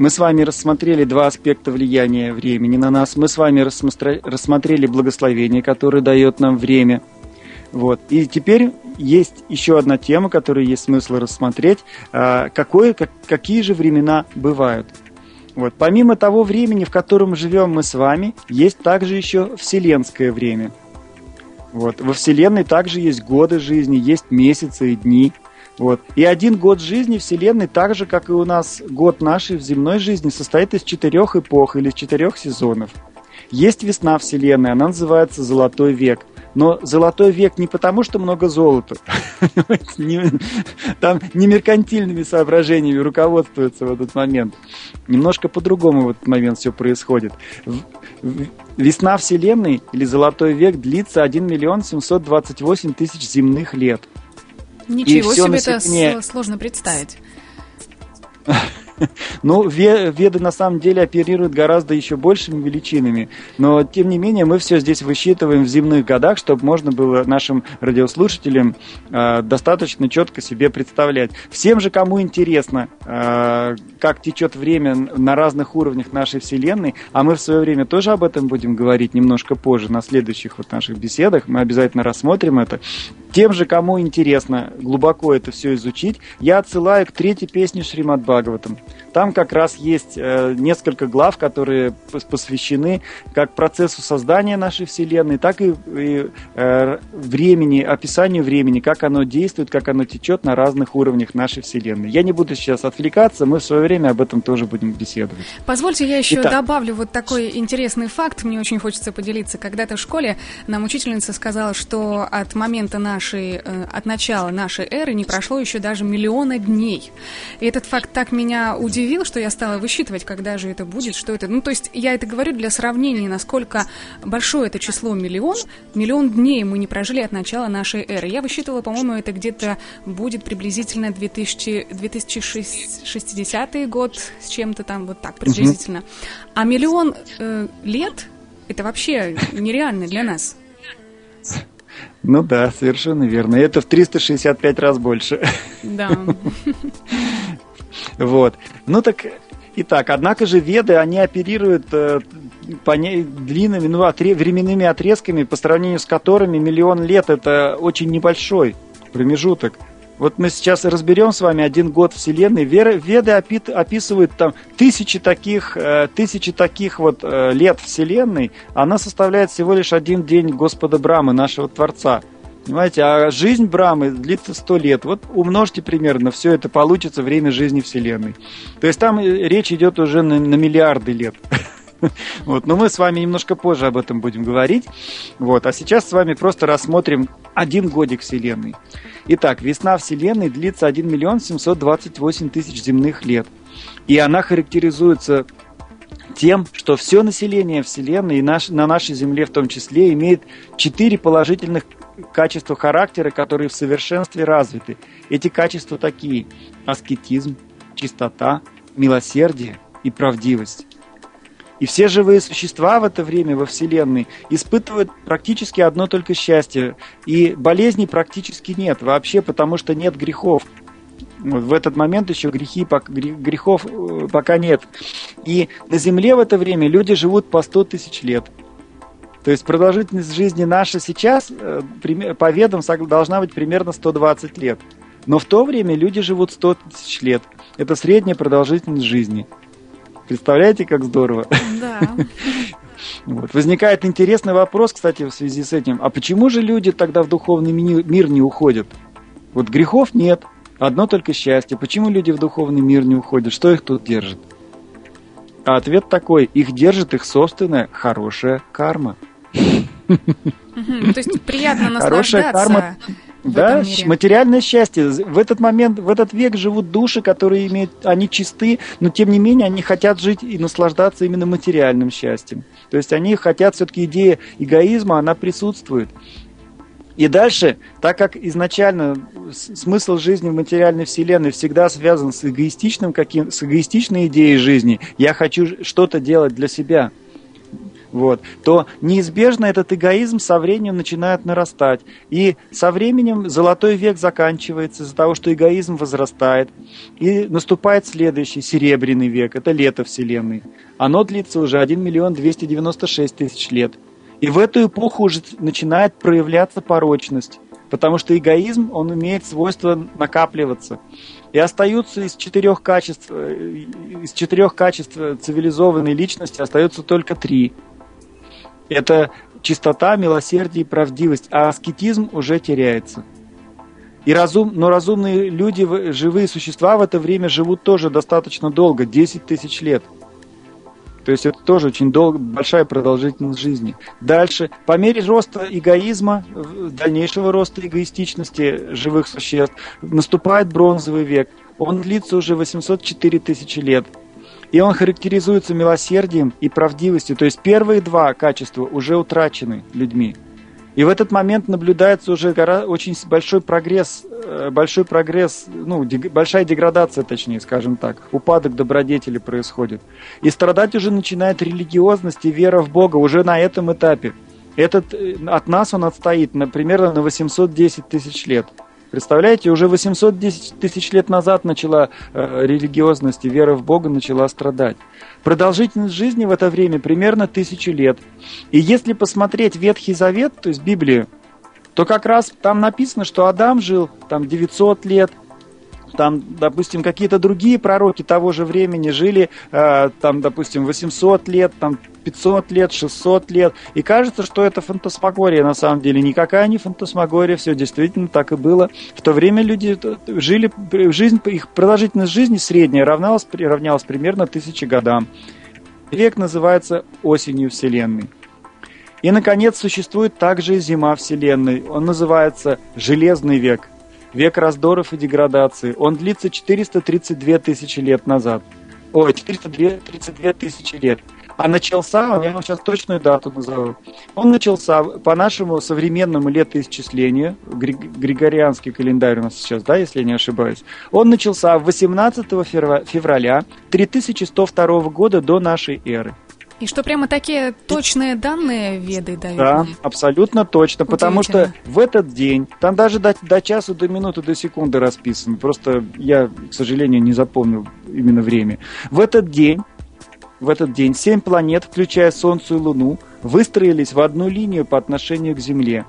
[SPEAKER 2] Мы с вами рассмотрели два аспекта влияния времени на нас. Мы с вами рассмотрели благословение, которое дает нам время. Вот. И теперь есть еще одна тема, которую есть смысл рассмотреть. Какое, как, какие же времена бывают? Вот. Помимо того времени, в котором живем мы с вами, есть также еще вселенское время. Вот. Во Вселенной также есть годы жизни, есть месяцы и дни. Вот. И один год жизни Вселенной, так же, как и у нас год нашей в земной жизни, состоит из четырех эпох или из четырех сезонов. Есть весна Вселенной, она называется «Золотой век». Но золотой век не потому, что много золота. Там не меркантильными соображениями руководствуются в этот момент. Немножко по-другому в этот момент все происходит. Весна Вселенной или золотой век длится один миллион семьсот двадцать восемь тысяч земных лет.
[SPEAKER 1] Ничего себе, это сложно представить.
[SPEAKER 2] Ну, веды на самом деле оперируют гораздо еще большими величинами, но тем не менее мы все здесь высчитываем в земных годах, чтобы можно было нашим радиослушателям э, достаточно четко себе представлять. Всем же, кому интересно, э, как течет время на разных уровнях нашей Вселенной, а мы в свое время тоже об этом будем говорить немножко позже, на следующих вот наших беседах, мы обязательно рассмотрим это. Тем же, кому интересно глубоко это все изучить, я отсылаю к третьей песне Шримад Бхагаватам. Там как раз есть э, несколько глав, которые посвящены как процессу создания нашей Вселенной, так и, и э, времени, описанию времени, как оно действует, как оно течет на разных уровнях нашей Вселенной. Я не буду сейчас отвлекаться, мы в свое время об этом тоже будем беседовать.
[SPEAKER 1] Позвольте, я еще
[SPEAKER 2] Итак.
[SPEAKER 1] добавлю вот такой интересный факт, мне очень хочется поделиться. Когда-то в школе нам учительница сказала, что от момента нашей, э, от начала нашей эры не прошло еще даже миллиона дней. И этот факт так меня удивил, что я стала высчитывать, когда же это будет, что это. Ну, то есть я это говорю для сравнения, насколько большое это число миллион. Миллион дней мы не прожили от начала нашей эры. Я высчитывала, по-моему, это где-то будет приблизительно две тысячи шестидесятый год, с чем-то там вот так приблизительно. Угу. А миллион э, лет — это вообще нереально для нас.
[SPEAKER 2] Ну да, совершенно верно. Это в триста шестьдесят пять раз больше.
[SPEAKER 1] Да.
[SPEAKER 2] Вот. Ну так, итак, однако же веды, они оперируют э, по не, длинными, ну, отре, временными отрезками, по сравнению с которыми миллион лет — это очень небольшой промежуток. Вот мы сейчас разберем с вами один год Вселенной. Веды опи, описывают там тысячи таких, э, тысячи таких вот э, лет Вселенной. Она составляет всего лишь один день Господа Брамы, нашего Творца. Понимаете, а жизнь Брамы длится сто лет. Вот умножьте примерно, все это получится время жизни Вселенной. То есть там речь идет уже на, на миллиарды лет. Вот, но мы с вами немножко позже об этом будем говорить. Вот, а сейчас с вами просто рассмотрим один годик Вселенной. Итак, весна Вселенной длится один миллион семьсот двадцать восемь тысяч земных лет. И она характеризуется тем, что все население Вселенной, и наш, на нашей Земле в том числе, имеет четыре положительных качества характера, которые в совершенстве развиты. Эти качества такие: аскетизм, чистота, милосердие и правдивость. И все живые существа в это время во Вселенной испытывают практически одно только счастье. И болезней практически нет вообще, потому что нет грехов. Вот в этот момент еще грехи, грехов пока нет. И на Земле в это время люди живут по сто тысяч лет. То есть продолжительность жизни наша сейчас, по ведам, должна быть примерно сто двадцать лет. Но в то время люди живут сто тысяч лет. Это средняя продолжительность жизни. Представляете, как здорово?
[SPEAKER 1] Да.
[SPEAKER 2] Вот. Возникает интересный вопрос, кстати, в связи с этим. А почему же люди тогда в духовный мир не уходят? Вот грехов нет, одно только счастье. Почему люди в духовный мир не уходят? Что их тут держит? А ответ такой: их держит их собственная хорошая карма.
[SPEAKER 1] То есть приятно наслаждаться.
[SPEAKER 2] Да, материальное счастье. В этот момент, в этот век живут души, которые имеют, они чисты, но тем не менее они хотят жить и наслаждаться именно материальным счастьем. То есть они хотят, все-таки идея эгоизма, она присутствует. И дальше, так как изначально смысл жизни в материальной вселенной всегда связан с эгоистичным каким, с эгоистичной идеей жизни, я хочу что-то делать для себя. вот, то неизбежно этот эгоизм со временем начинает нарастать. И со временем золотой век заканчивается из-за того, что эгоизм возрастает. И наступает следующий, серебряный век, это лето Вселенной. Оно длится уже один миллион двести девяносто шесть тысяч лет. И в эту эпоху уже начинает проявляться порочность, потому что эгоизм, он имеет свойство накапливаться. И остаются из четырех качеств, из четырех качеств цивилизованной личности остается только три. Это чистота, милосердие и правдивость, а аскетизм уже теряется. И разум, но разумные люди, живые существа в это время живут тоже достаточно долго, десять тысяч лет. То есть это тоже очень долго, большая продолжительность жизни. Дальше, по мере роста эгоизма, дальнейшего роста эгоистичности живых существ, наступает бронзовый век. Он длится уже восемьсот четыре тысячи лет. И он характеризуется милосердием и правдивостью. То есть первые два качества уже утрачены людьми. И в этот момент наблюдается уже гора, очень большой прогресс, большой прогресс, ну, дег, большая деградация, точнее, скажем так. Упадок добродетели происходит. И страдать уже начинает религиозность и вера в Бога уже на этом этапе. Этот, от нас он отстоит на, примерно на восемьсот десять тысяч лет. Представляете, уже восемьсот десять тысяч лет назад начала э, религиозность и вера в Бога начала страдать. Продолжительность жизни в это время примерно тысячу лет. И если посмотреть Ветхий Завет, то есть Библию, то как раз там написано, что Адам жил там девятьсот лет, там, допустим, какие-то другие пророки того же времени жили, э, там, допустим, восемьсот лет, там, пятьсот лет, шестьсот лет. И кажется, что это фантасмагория. На самом деле никакая не фантасмагория, все действительно так и было. В то время люди жили, жизнь, их продолжительность жизни средняя равнялась, равнялась примерно тысяче годам. Век называется осенью Вселенной. И, наконец, существует также зима Вселенной. Он называется Железный век. Век раздоров и деградации. Он длится четыреста тридцать две тысячи лет назад. Ой, четыреста тридцать две тысячи лет. А начался, я вам сейчас точную дату назову. Он начался по нашему современному летоисчислению, григорианский календарь у нас сейчас, да, если я не ошибаюсь. Он начался восемнадцатого февраля три тысячи сто второго года до нашей эры.
[SPEAKER 1] И что прямо такие точные данные Веды дают?
[SPEAKER 2] Да, абсолютно точно, потому что в этот день, там даже до, до часу, до минуты, до секунды расписано, просто я, к сожалению, не запомнил именно время. В этот день, в этот день семь планет, включая Солнце и Луну, выстроились в одну линию по отношению к Земле.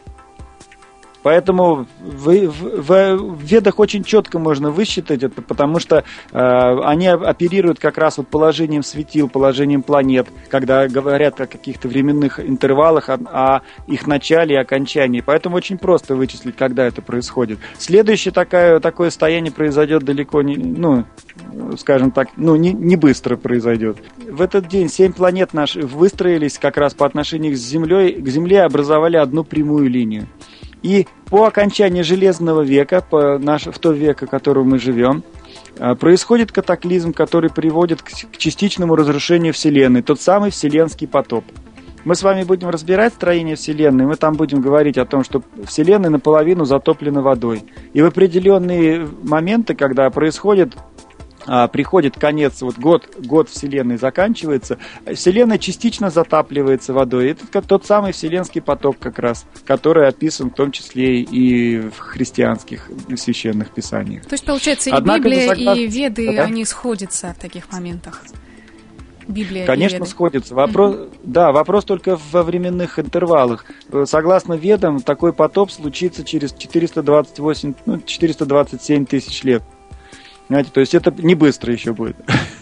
[SPEAKER 2] Поэтому в, в, в Ведах очень четко можно высчитать это, потому что э, они оперируют как раз вот положением светил, положением планет, когда говорят о каких-то временных интервалах, о, о их начале и окончании. Поэтому очень просто вычислить, когда это происходит. Следующее такое, такое состояние произойдет далеко не, ну, скажем так, ну, не, не быстро произойдет. В этот день семь планет наши выстроились как раз по отношению к Земле, к Земле образовали одну прямую линию. И по окончании Железного века, по наш, в то век, в котором мы живем, происходит катаклизм, который приводит к частичному разрушению Вселенной, тот самый Вселенский потоп. Мы с вами будем разбирать строение Вселенной, мы там будем говорить о том, что Вселенная наполовину затоплена водой. И в определенные моменты, когда происходит... приходит конец, вот год, год Вселенной заканчивается, Вселенная частично затапливается водой. Это как тот самый вселенский поток как раз, который описан в том числе и в христианских священных писаниях.
[SPEAKER 1] То есть, получается, и Однако, Библия, согласно... и Веды, да? Они сходятся в таких моментах? Библия
[SPEAKER 2] Конечно,
[SPEAKER 1] и Веды.
[SPEAKER 2] Сходятся. Вопрос, mm-hmm. Да, вопрос только во временных интервалах. Согласно Ведам, такой потоп случится через четыреста двадцать восемь, ну, четыреста двадцать семь тысяч лет. Знаете, то есть это не быстро еще будет.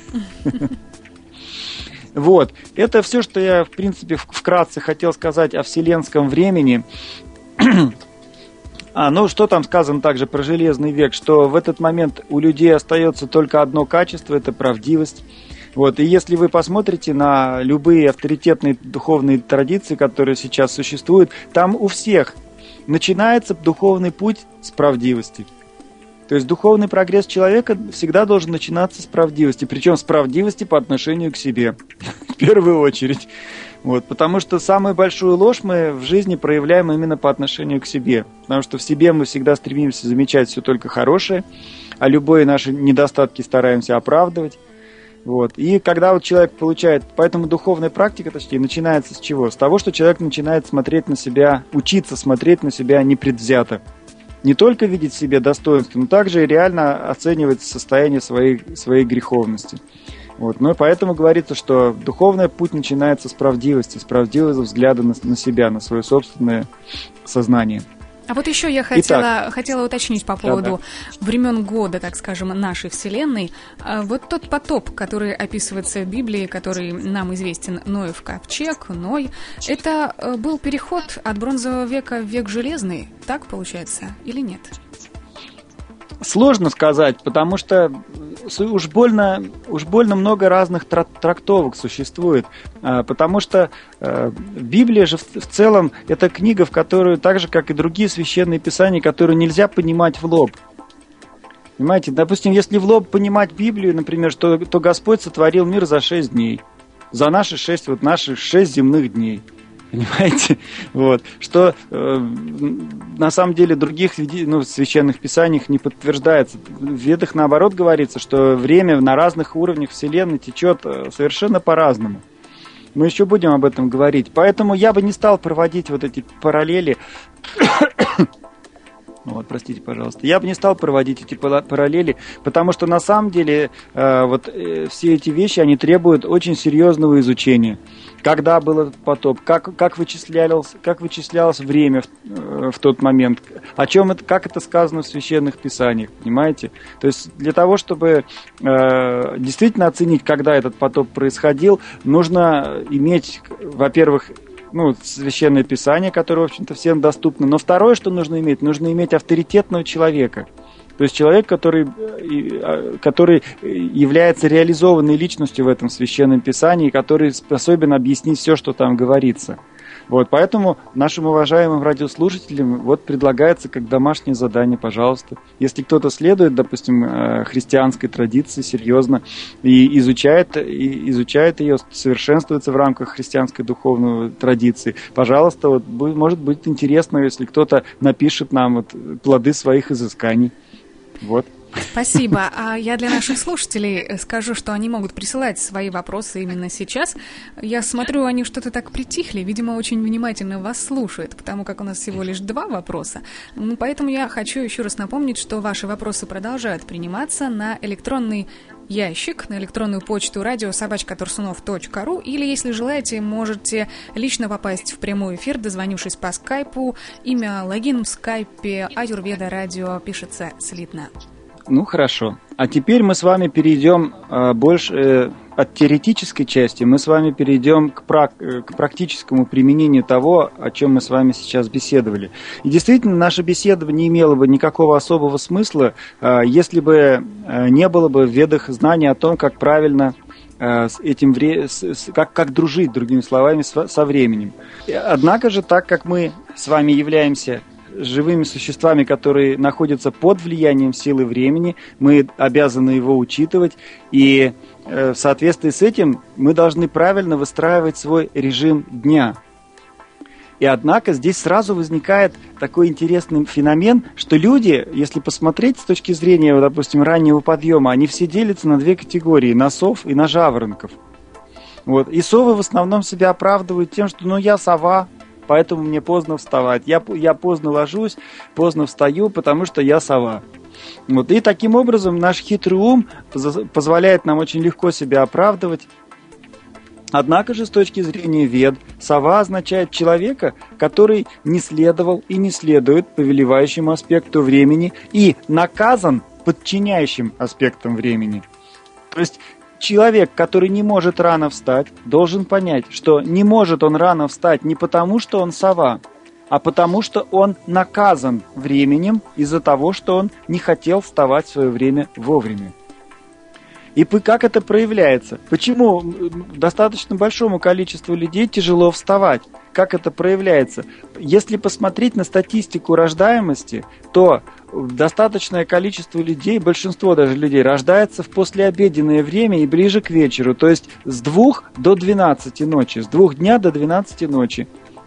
[SPEAKER 2] Вот. Это все, что я, в принципе, вкратце хотел сказать о вселенском времени. А, ну, что там сказано также про Железный век, что в этот момент у людей остается только одно качество – это правдивость. Вот. И если вы посмотрите на любые авторитетные духовные традиции, которые сейчас существуют, там у всех начинается духовный путь с правдивости. То есть духовный прогресс человека всегда должен начинаться с правдивости, причем с правдивости по отношению к себе, в первую очередь. Вот, потому что самую большую ложь мы в жизни проявляем именно по отношению к себе. Потому что в себе мы всегда стремимся замечать все только хорошее, а любые наши недостатки стараемся оправдывать. Вот. И когда вот человек получает, поэтому духовная практика, точнее, начинается с чего? С того, что человек начинает смотреть на себя, учиться смотреть на себя непредвзято. Не только видеть в себе достоинство, но также и реально оценивать состояние своей, своей греховности. Вот. Ну и поэтому говорится, что духовный путь начинается с правдивости, с правдивого взгляда на, на себя, на свое собственное сознание.
[SPEAKER 1] А вот еще я хотела, хотела уточнить по поводу да, да. времен года, так скажем, нашей Вселенной. Вот тот потоп, который описывается в Библии, который нам известен, Ноев ковчег, Ной, это был переход от бронзового века в век железный, так получается, или нет?
[SPEAKER 2] Сложно сказать, потому что уж больно, уж больно много разных трактовок существует. Потому что Библия же в целом это книга, в которую, так же как и другие священные писания, которую нельзя понимать в лоб. Понимаете, допустим, если в лоб понимать Библию, например, что, то Господь сотворил мир за шесть дней. За наши шесть, вот наши шесть земных дней. Понимаете? Вот. Что э, на самом деле других ну, священных писаниях не подтверждается. В Ведах наоборот говорится, что время на разных уровнях Вселенной течет совершенно по-разному. Мы еще будем об этом говорить. Поэтому я бы не стал проводить вот эти параллели. Вот, простите, пожалуйста. Я бы не стал проводить эти параллели, потому что на самом деле э, вот, э, все эти вещи, они требуют очень серьезного изучения. Когда был этот потоп, как, как, вычислялось, как вычислялось время в, э, в тот момент, о чем это, как это сказано в священных писаниях, понимаете? То есть для того, чтобы э, действительно оценить, когда этот потоп происходил, нужно иметь, во-первых, ну, священное писание, которое, в общем-то, всем доступно. Но второе, что нужно иметь, нужно иметь авторитетного человека. То есть человек, который, который является реализованной личностью в этом священном писании, который способен объяснить все, что там говорится. Вот, поэтому нашим уважаемым радиослушателям вот предлагается как домашнее задание, пожалуйста. Если кто-то следует, допустим, христианской традиции серьезно и изучает, и изучает ее, совершенствуется в рамках христианской духовной традиции, пожалуйста, вот, может быть интересно, если кто-то напишет нам вот, плоды своих изысканий. Вот.
[SPEAKER 1] Спасибо. А я для наших слушателей скажу, что они могут присылать свои вопросы именно сейчас. Я смотрю, они что-то так притихли, видимо, очень внимательно вас слушают, потому как у нас всего лишь два вопроса. Ну, поэтому я хочу еще раз напомнить, что ваши вопросы продолжают приниматься на электронный ящик, на электронную почту радио собака торсунов точка ру, или, если желаете, можете лично попасть в прямой эфир, дозвонившись по скайпу. Имя, логин в скайпе Аюрведа Радио пишется слитно.
[SPEAKER 2] Ну, хорошо. А теперь мы с вами перейдем э, больше э, от теоретической части, мы с вами перейдем к, прак, э, к практическому применению того, о чем мы с вами сейчас беседовали. И действительно, наша беседа не имела бы никакого особого смысла, э, если бы э, не было бы в Ведах знания о том, как правильно э, с этим вре- с, с, как, как дружить, другими словами, с, со временем. Однако же, так как мы с вами являемся живыми существами, которые находятся под влиянием силы времени, мы обязаны его учитывать, и э, в соответствии с этим мы должны правильно выстраивать свой режим дня. И однако здесь сразу возникает такой интересный феномен, что люди, если посмотреть с точки зрения, допустим, раннего подъема, они все делятся на две категории, на сов и на жаворонков. Вот. И совы в основном себя оправдывают тем, что ну я сова, поэтому мне поздно вставать. Я, я поздно ложусь, поздно встаю, потому что я сова. Вот. И таким образом наш хитрый ум позволяет нам очень легко себя оправдывать. Однако же, с точки зрения Вед, сова означает человека, который не следовал и не следует повелевающему аспекту времени и наказан подчиняющим аспектам времени. То есть человек, который не может рано встать, должен понять, что не может он рано встать не потому, что он сова, а потому, что он наказан временем из-за того, что он не хотел вставать в свое время вовремя. И как это проявляется? Почему достаточно большому количеству людей тяжело вставать? Как это проявляется? Если посмотреть на статистику рождаемости, то достаточное количество людей, большинство даже людей, рождается в послеобеденное время и ближе к вечеру, то есть с двух до двенадцати ночи, с двух дня до двенадцати ночи.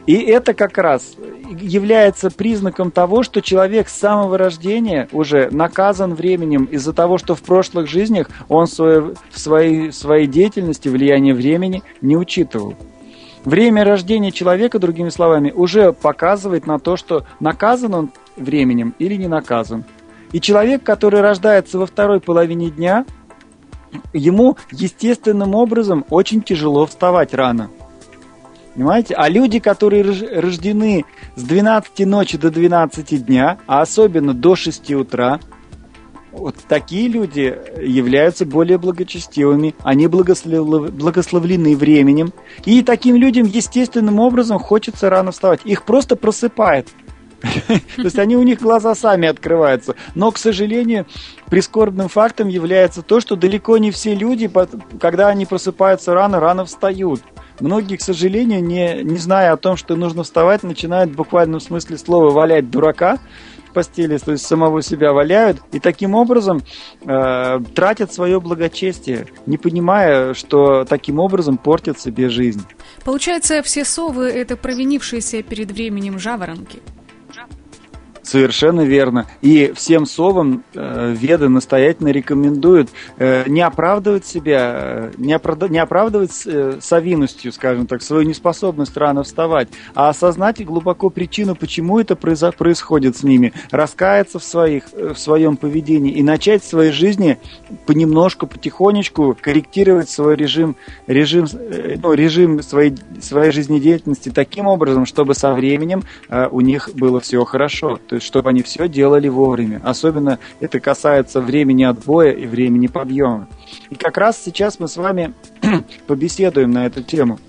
[SPEAKER 2] И это как раз является признаком того, что человек с самого рождения уже наказан временем из-за того, что в прошлых жизнях он в своей, в своей, в своей деятельности влияние времени не учитывал. Время рождения человека, другими словами, уже показывает на то, что наказан он временем или не наказан. И человек, который рождается во второй половине дня, ему естественным образом очень тяжело вставать рано. Понимаете? А люди, которые рождены с двенадцати ночи до двенадцати дня, а особенно до шести утра, вот такие люди являются более благочестивыми, они благослов... благословлены временем, и таким людям естественным образом хочется рано вставать. Их просто просыпает. То есть они, у них глаза сами открываются. Но, к сожалению, прискорбным фактом является то, что далеко не все люди, когда они просыпаются рано, рано встают. Многие, к сожалению, не, не зная о том, что нужно вставать, начинают в буквальном смысле слова валять дурака в постели, то есть самого себя валяют, и таким образом э, тратят свое благочестие, не понимая, что таким образом портят себе жизнь.
[SPEAKER 1] Получается, все совы – это провинившиеся перед временем жаворонки?
[SPEAKER 2] Совершенно верно. И всем совам э, веды настоятельно рекомендуют э, не оправдывать себя, не, оправда, не оправдывать э, совиностью, скажем так, свою неспособность рано вставать, а осознать глубоко причину, почему это произо- происходит с ними, раскаяться в, своих, в своем поведении и начать в своей жизни понемножку, потихонечку корректировать свой режим, режим, э, ну, режим своей, своей жизнедеятельности таким образом, чтобы со временем э, у них было все хорошо. То есть, чтобы они все делали вовремя. Особенно это касается времени отбоя и времени подъема. И как раз сейчас мы с вами побеседуем на эту тему.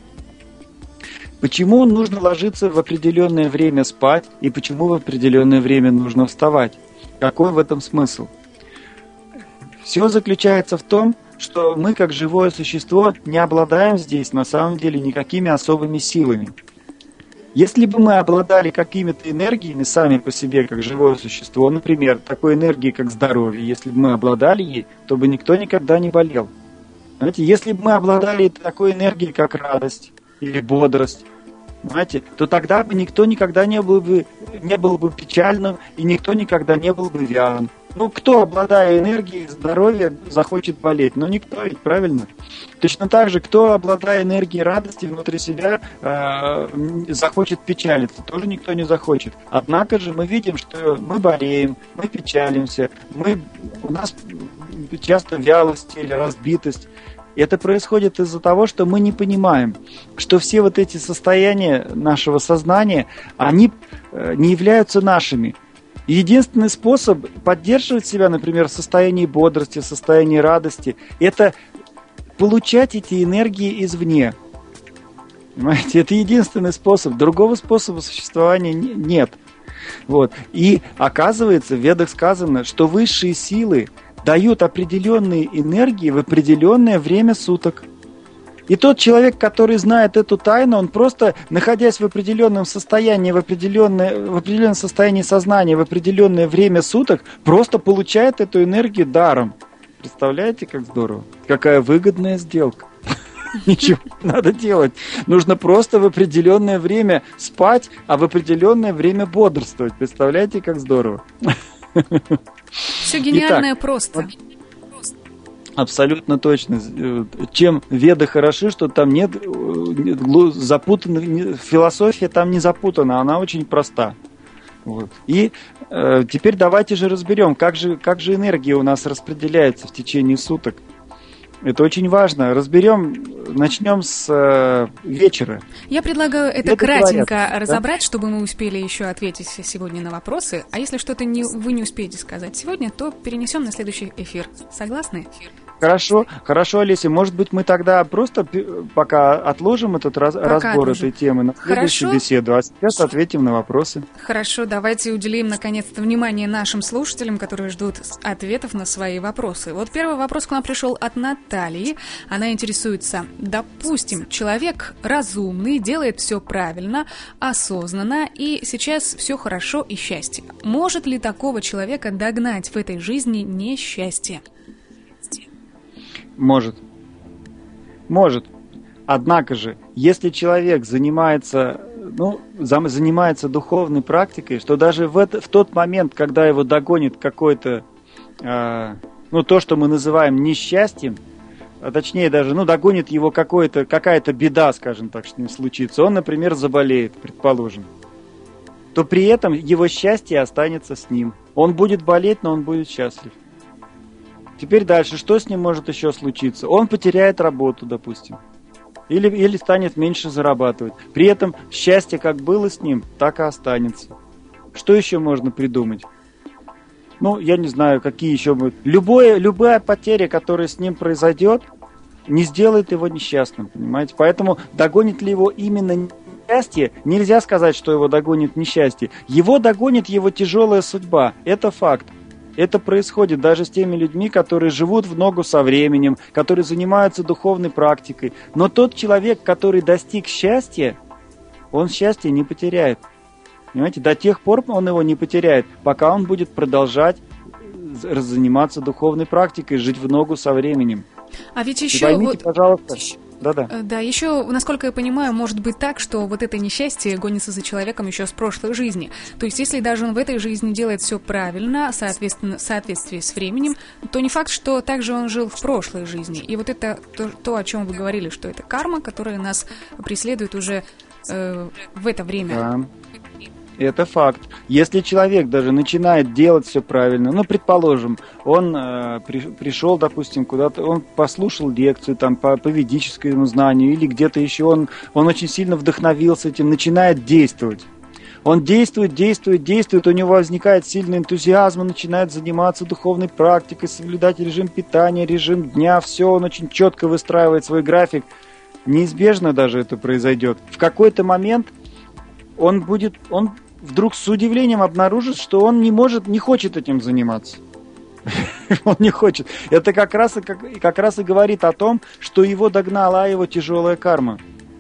[SPEAKER 2] Почему нужно ложиться в определенное время спать и почему в определенное время нужно вставать? Какой в этом смысл? Все заключается в том, что мы, как живое существо, не обладаем здесь на самом деле никакими особыми силами. Если бы мы обладали какими-то энергиями сами по себе, как живое существо, например, такой энергией, как здоровье, если бы мы обладали ей, то бы никто никогда не болел. Знаете, если бы мы обладали такой энергией, как радость или бодрость, знаете, то тогда бы никто никогда не был бы, не был бы печальным, и никто никогда не был бы вялым. Ну, кто, обладая энергией здоровья, захочет болеть? Ну, никто ведь, правильно? Точно так же, кто, обладая энергией радости внутри себя, э, захочет печалиться? Тоже никто не захочет. Однако же мы видим, что мы болеем, мы печалимся, мы, у нас часто вялость или разбитость. И это происходит из-за того, что мы не понимаем, что все вот эти состояния нашего сознания, они не являются нашими. Единственный способ поддерживать себя, например, в состоянии бодрости, в состоянии радости, это получать эти энергии извне. Понимаете, это единственный способ. Другого способа существования нет. Вот. И оказывается, в Ведах сказано, что высшие силы дают определенные энергии в определенное время суток. И тот человек, который знает эту тайну, он просто, находясь в определенном состоянии, в определенное, в определенном состоянии сознания, в определенное время суток, просто получает эту энергию даром. Представляете, как здорово? Какая выгодная сделка. Ничего не надо делать. Нужно просто в определенное время спать, а в определенное время бодрствовать. Представляете, как здорово?
[SPEAKER 1] Все гениальное Итак, просто. Вот,
[SPEAKER 2] абсолютно точно. Чем веды хороши, что там нет запутанных, философия там не запутана, она очень проста. Вот. И э, теперь давайте же разберем, как же, как же энергия у нас распределяется в течение суток. Это очень важно. Разберем, начнем с э, вечера.
[SPEAKER 1] Я предлагаю это, это кратенько говорят, разобрать, да? Чтобы мы успели еще ответить сегодня на вопросы. А если что-то не, вы не успеете сказать сегодня, то перенесем на следующий эфир. Согласны?
[SPEAKER 2] Хорошо, хорошо, Олеся. Может быть, мы тогда просто пока отложим этот раз, разбор отложим. Этой темы на следующую Хорошо. Беседу, а сейчас ответим на вопросы.
[SPEAKER 1] Хорошо, давайте уделим наконец-то внимание нашим слушателям, которые ждут ответов на свои вопросы. Вот первый вопрос к нам пришел от Натальи. Она интересуется: допустим, человек разумный, делает все правильно, осознанно, и сейчас все хорошо и счастье. Может ли такого человека догнать в этой жизни несчастье?
[SPEAKER 2] Может. Может. Однако же, если человек занимается ну, занимается духовной практикой, что даже в, это, в тот момент, когда его догонит какое-то, э, ну, то, что мы называем несчастьем, а точнее даже, ну, догонит его какое-то, какая-то беда, скажем так, что с ним случится, он, например, заболеет, предположим, то при этом его счастье останется с ним. Он будет болеть, но он будет счастлив. Теперь дальше, что с ним может еще случиться? Он потеряет работу, допустим. Или, или станет меньше зарабатывать. При этом счастье как было с ним, так и останется. Что еще можно придумать? Ну, я не знаю, какие еще будут. Любое, любая потеря, которая с ним произойдет, не сделает его несчастным, понимаете? Поэтому догонит ли его именно несчастье, нельзя сказать, что его догонит несчастье. Его догонит его тяжелая судьба. Это факт. Это происходит даже с теми людьми, которые живут в ногу со временем, которые занимаются духовной практикой. Но тот человек, который достиг счастья, он счастье не потеряет. Понимаете, до тех пор он его не потеряет, пока он будет продолжать заниматься духовной практикой, жить в ногу со временем.
[SPEAKER 1] А ведь еще...
[SPEAKER 2] И поймите,
[SPEAKER 1] вот...
[SPEAKER 2] пожалуйста... Да-да.
[SPEAKER 1] Да, еще, насколько я понимаю, может быть так, что вот это несчастье гонится за человеком еще с прошлой жизни. То есть, если даже он в этой жизни делает все правильно, соответственно, в соответствии с временем, то не факт, что также он жил в прошлой жизни. И вот это то, то о чем вы говорили, что это карма, которая нас преследует уже э, в это время.
[SPEAKER 2] Да. Это факт. Если человек даже начинает делать все правильно, ну, предположим, он э, при, пришел, допустим, куда-то, он послушал лекцию там по, по ведическому знанию или где-то еще, он, он очень сильно вдохновился этим, начинает действовать. Он действует, действует, действует, у него возникает сильный энтузиазм, он начинает заниматься духовной практикой, соблюдать режим питания, режим дня, все, он очень четко выстраивает свой график. Неизбежно даже это произойдет. В какой-то момент он будет, он вдруг с удивлением обнаружит, что он не может, не хочет этим заниматься. Он не хочет. Это как раз, и, как, как раз и говорит о том, что его догнала его тяжелая карма.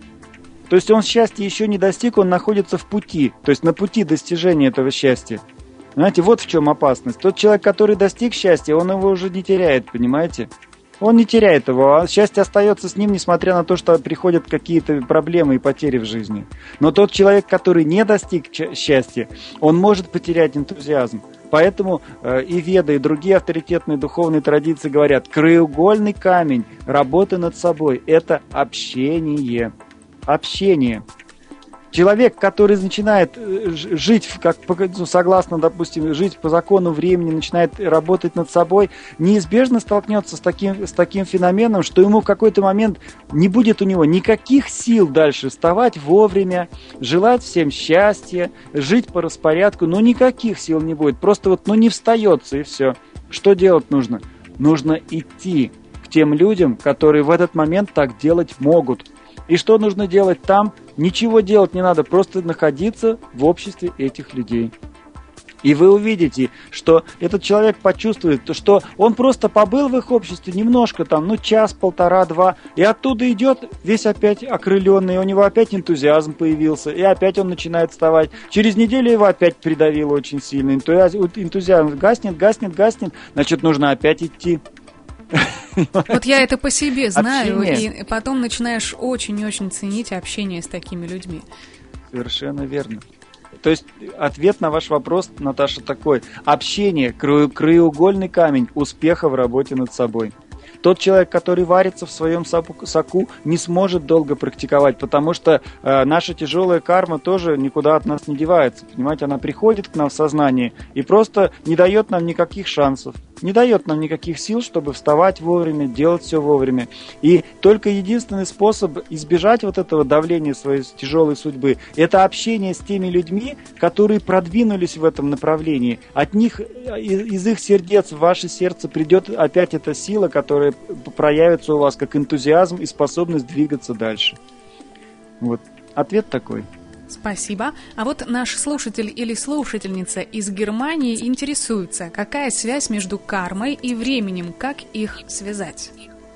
[SPEAKER 2] То есть он счастья еще не достиг, он находится в пути. То есть на пути достижения этого счастья. Знаете, вот в чем опасность. Тот человек, который достиг счастья, он его уже не теряет, понимаете? Он не теряет его, а счастье остается с ним, несмотря на то, что приходят какие-то проблемы и потери в жизни. Но тот человек, который не достиг счастья, он может потерять энтузиазм. Поэтому э, и Веды, и другие авторитетные духовные традиции говорят, краеугольный камень работы над собой – это общение. Общение. Человек, который начинает жить, как, ну, согласно, допустим, жить по закону времени, начинает работать над собой, неизбежно столкнется с таким, с таким феноменом, что ему в какой-то момент не будет у него никаких сил дальше вставать вовремя, желать всем счастья, жить по распорядку, но никаких сил не будет. Просто вот, ну, не встается и все. Что делать нужно? Нужно идти к тем людям, которые в этот момент так делать могут. И что нужно делать там? Ничего делать не надо, просто находиться в обществе этих людей. И вы увидите, что этот человек почувствует, что он просто побыл в их обществе немножко, там, ну, час, полтора, два, и оттуда идет весь опять окрыленный, у него опять энтузиазм появился, и опять он начинает вставать. Через неделю его опять придавило очень сильно, энтузиазм гаснет, гаснет, гаснет, значит, нужно опять идти.
[SPEAKER 1] Вот я это по себе знаю,
[SPEAKER 2] общение.
[SPEAKER 1] И потом начинаешь очень и очень ценить общение с такими людьми.
[SPEAKER 2] Совершенно верно. То есть ответ на ваш вопрос, Наташа, такой. Общение, краеугольный камень успеха в работе над собой. Тот человек, который варится в своем соку, не сможет долго практиковать, потому что э, наша тяжелая карма тоже никуда от нас не девается. Понимаете, она приходит к нам в сознание и просто не дает нам никаких шансов, не дает нам никаких сил, чтобы вставать вовремя, делать все вовремя. И только единственный способ избежать вот этого давления своей тяжелой судьбы – это общение с теми людьми, которые продвинулись в этом направлении. От них, из их сердец в ваше сердце придет опять эта сила, которая проявится у вас как энтузиазм и способность двигаться дальше. Вот. Ответ такой.
[SPEAKER 1] Спасибо. А вот наш слушатель или слушательница из Германии интересуется, какая связь между кармой и временем, как их связать?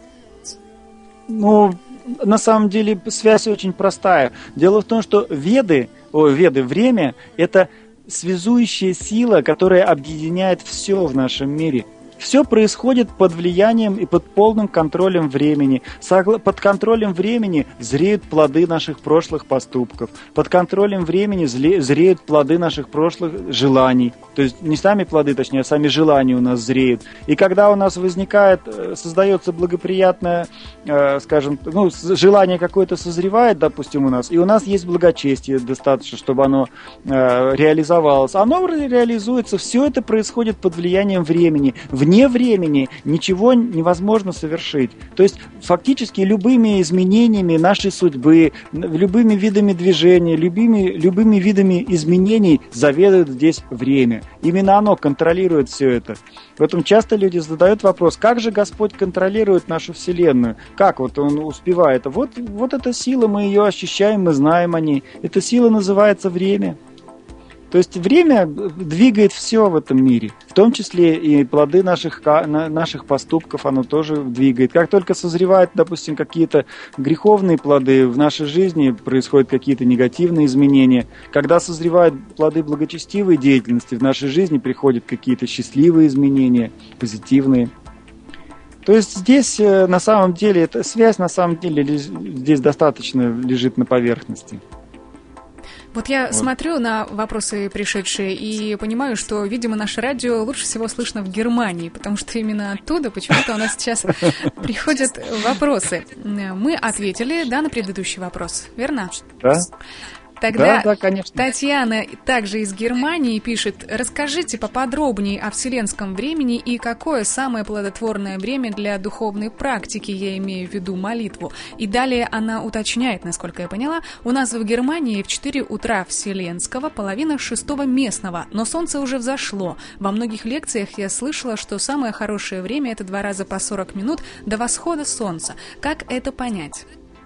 [SPEAKER 2] Ну, на самом деле связь очень простая. Дело в том, что веды, о, веды, время – это связующая сила, которая объединяет все в нашем мире. все происходит под влиянием и под полным контролем времени. Под контролем времени зреют плоды наших прошлых поступков. Под контролем времени зреют плоды наших прошлых желаний. То есть не сами плоды, точнее, а сами желания у нас зреют. И когда у нас возникает, создается благоприятное, скажем, ну, желание какое-то созревает, допустим, у нас, и у нас есть благочестие достаточно, чтобы оно реализовалось. Оно реализуется, все это происходит под влиянием времени. Вне времени ничего невозможно совершить. То есть фактически любыми изменениями нашей судьбы, любыми видами движения, любыми, любыми видами изменений заведует здесь время. Именно оно контролирует все это. Поэтому часто люди задают вопрос, как же Господь контролирует нашу Вселенную? Как вот Он успевает? Вот, вот эта сила, мы ее ощущаем, мы знаем о ней. Эта сила называется время. То есть время двигает все в этом мире, в том числе и плоды наших, наших поступков оно тоже двигает. Как только созревают, допустим, какие-то греховные плоды в нашей жизни, происходят какие-то негативные изменения. Когда созревают плоды благочестивой деятельности, в нашей жизни приходят какие-то счастливые изменения, позитивные. То есть здесь на самом деле, эта связь на самом деле здесь достаточно лежит на поверхности.
[SPEAKER 1] Вот я вот. смотрю на вопросы пришедшие и понимаю, что, видимо, наше радио лучше всего слышно в Германии, потому что именно оттуда почему-то у нас сейчас приходят вопросы. Мы ответили, да, на предыдущий вопрос, верно?
[SPEAKER 2] Да.
[SPEAKER 1] Тогда
[SPEAKER 2] да, да, конечно.
[SPEAKER 1] Татьяна также из Германии пишет: расскажите поподробнее о вселенском времени и какое самое плодотворное время для духовной практики, я имею в виду молитву. И далее она уточняет, насколько я поняла, у нас в Германии в четыре утра вселенского, половина шестого местного, но солнце уже взошло. Во многих лекциях я слышала, что самое хорошее время — это два раза по сорок минут до восхода солнца. Как это понять?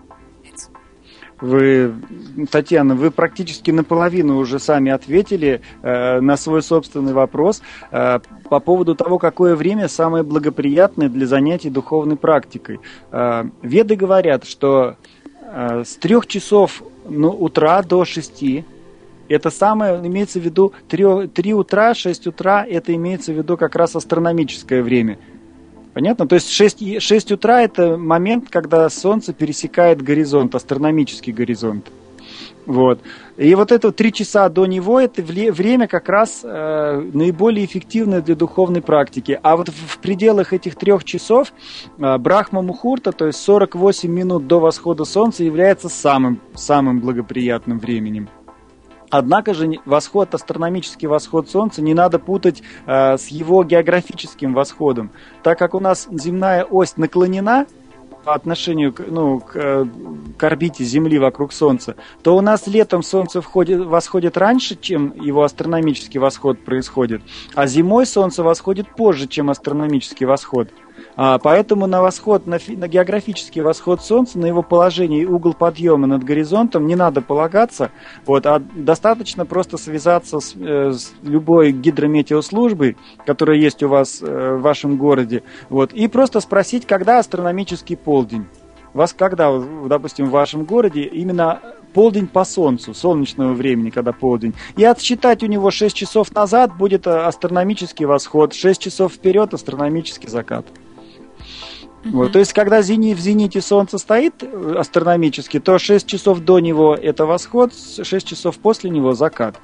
[SPEAKER 2] Вы, Татьяна, вы практически наполовину уже сами ответили э, на свой собственный вопрос э, по поводу того, какое время самое благоприятное для занятий духовной практикой. Э, Веды говорят, что э, с трех часов ну, утра до шести это самое, имеется в виду три утра, шесть утра, это имеется в виду как раз астрономическое время. Понятно? То есть шесть утра – это момент, когда Солнце пересекает горизонт, астрономический горизонт. Вот. И вот это три часа до него – это время как раз э, наиболее эффективное для духовной практики. А вот в пределах этих трех часов э, Брахма-мухурта, то есть сорок восемь минут до восхода Солнца, является самым, самым благоприятным временем. Однако же восход, астрономический восход Солнца не надо путать э, с его географическим восходом. Так как у нас земная ось наклонена по отношению к, ну, к, к орбите Земли вокруг Солнца, то у нас летом Солнце входит, восходит раньше, чем его астрономический восход происходит, а зимой Солнце восходит позже, чем астрономический восход. А, поэтому на восход, на, на географический восход Солнца, на его положение и угол подъема над горизонтом не надо полагаться, вот, а достаточно просто связаться с, э, с любой гидрометеослужбой, которая есть у вас э, в вашем городе, вот, и просто спросить, когда астрономический полдень. Вас когда, допустим, в вашем городе именно полдень по Солнцу, солнечного времени, когда полдень. И отсчитать у него шесть часов назад будет астрономический восход, шесть часов вперед астрономический закат. Uh-huh. Вот, то есть, когда зени, в зените Солнце стоит астрономически, то шесть часов до него это восход, шесть часов после него закат.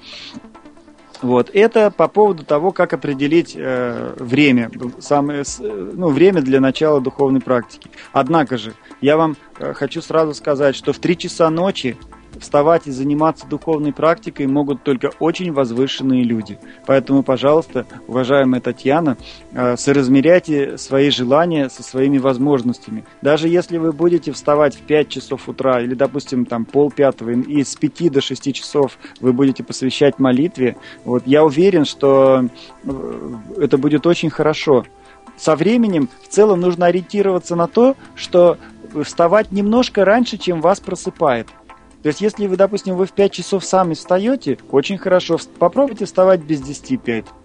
[SPEAKER 2] Вот, это по поводу того, как определить э, время, самое, ну, время для начала духовной практики. Однако же, я вам э, хочу сразу сказать, что в три часа ночи вставать и заниматься духовной практикой могут только очень возвышенные люди. Поэтому, пожалуйста, уважаемая Татьяна, соразмеряйте свои желания со своими возможностями. Даже если вы будете вставать в пять часов утра или, допустим, там полпятого, и с пяти до шести часов вы будете посвящать молитве, вот, я уверен, что это будет очень хорошо. Со временем в целом нужно ориентироваться на то, что вставать немножко раньше, чем вас просыпает. То есть, если вы, допустим, вы в пять часов сами встаете, очень хорошо, попробуйте вставать без десяти пять.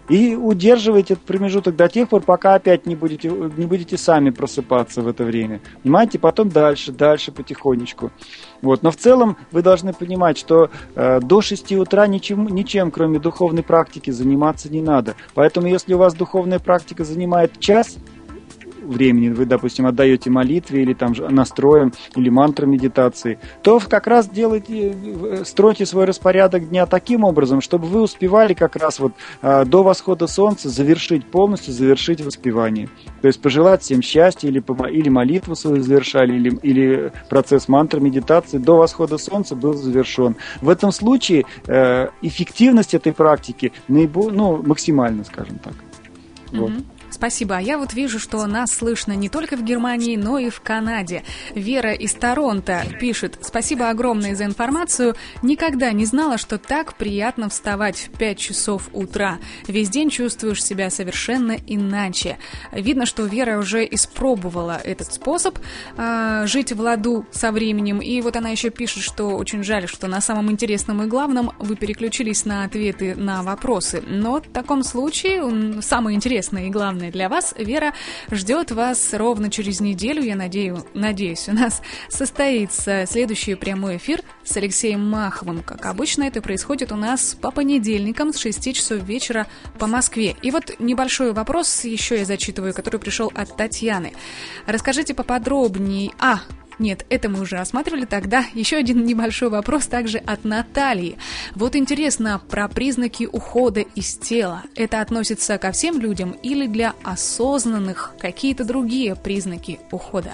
[SPEAKER 2] И удерживайте этот промежуток до тех пор, пока опять не будете, не будете сами просыпаться в это время. Понимаете? Потом дальше, дальше потихонечку. Вот. Но в целом вы должны понимать, что э, до шести утра ничем, ничем, кроме духовной практики, заниматься не надо. Поэтому если у вас духовная практика занимает час времени, вы, допустим, отдаете молитве или там настроем, или мантрам медитации, то как раз делайте, стройте свой распорядок дня таким образом, чтобы вы успевали как раз вот а, до восхода солнца завершить, полностью завершить воспевание. То есть пожелать всем счастья, или, или молитву свою завершали, или, или процесс мантры медитации до восхода солнца был завершен. В этом случае э, эффективность этой практики наиболее, ну, максимальна, скажем так. Вот.
[SPEAKER 1] Mm-hmm. Спасибо. А я вот вижу, что нас слышно не только в Германии, но и в Канаде. Вера из Торонто пишет: спасибо огромное за информацию. Никогда не знала, что так приятно вставать в пять часов утра. Весь день чувствуешь себя совершенно иначе. Видно, что Вера уже испробовала этот способ э, жить в ладу со временем. И вот она еще пишет, что очень жаль, что на самом интересном и главном вы переключились на ответы на вопросы. Но в таком случае самое интересное и главное для вас, Вера, ждет вас ровно через неделю. Я надеюсь, надеюсь, у нас состоится следующий прямой эфир с Алексеем Маховым. Как обычно, это происходит у нас по понедельникам с шести часов вечера по Москве. И вот небольшой вопрос еще я зачитываю, который пришел от Татьяны. Расскажите поподробнее. А, Нет, это мы уже осматривали. Тогда еще один небольшой вопрос также от Натальи. Вот интересно про признаки ухода из тела. Это относится ко всем людям или для осознанных какие-то другие признаки ухода?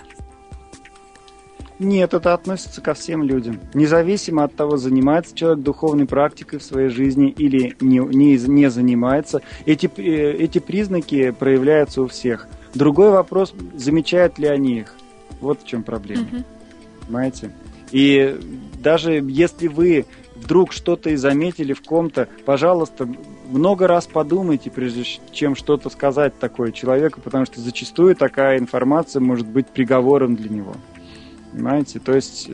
[SPEAKER 2] Нет, это относится ко всем людям. Независимо от того, занимается человек духовной практикой в своей жизни или не, не, не занимается, эти, эти признаки проявляются у всех. Другой вопрос, замечают ли они их. Вот в чем проблема. Uh-huh. Понимаете? И даже если вы вдруг что-то и заметили в ком-то, пожалуйста, много раз подумайте, прежде чем что-то сказать такое человеку, потому что зачастую такая информация может быть приговором для него. Понимаете? То есть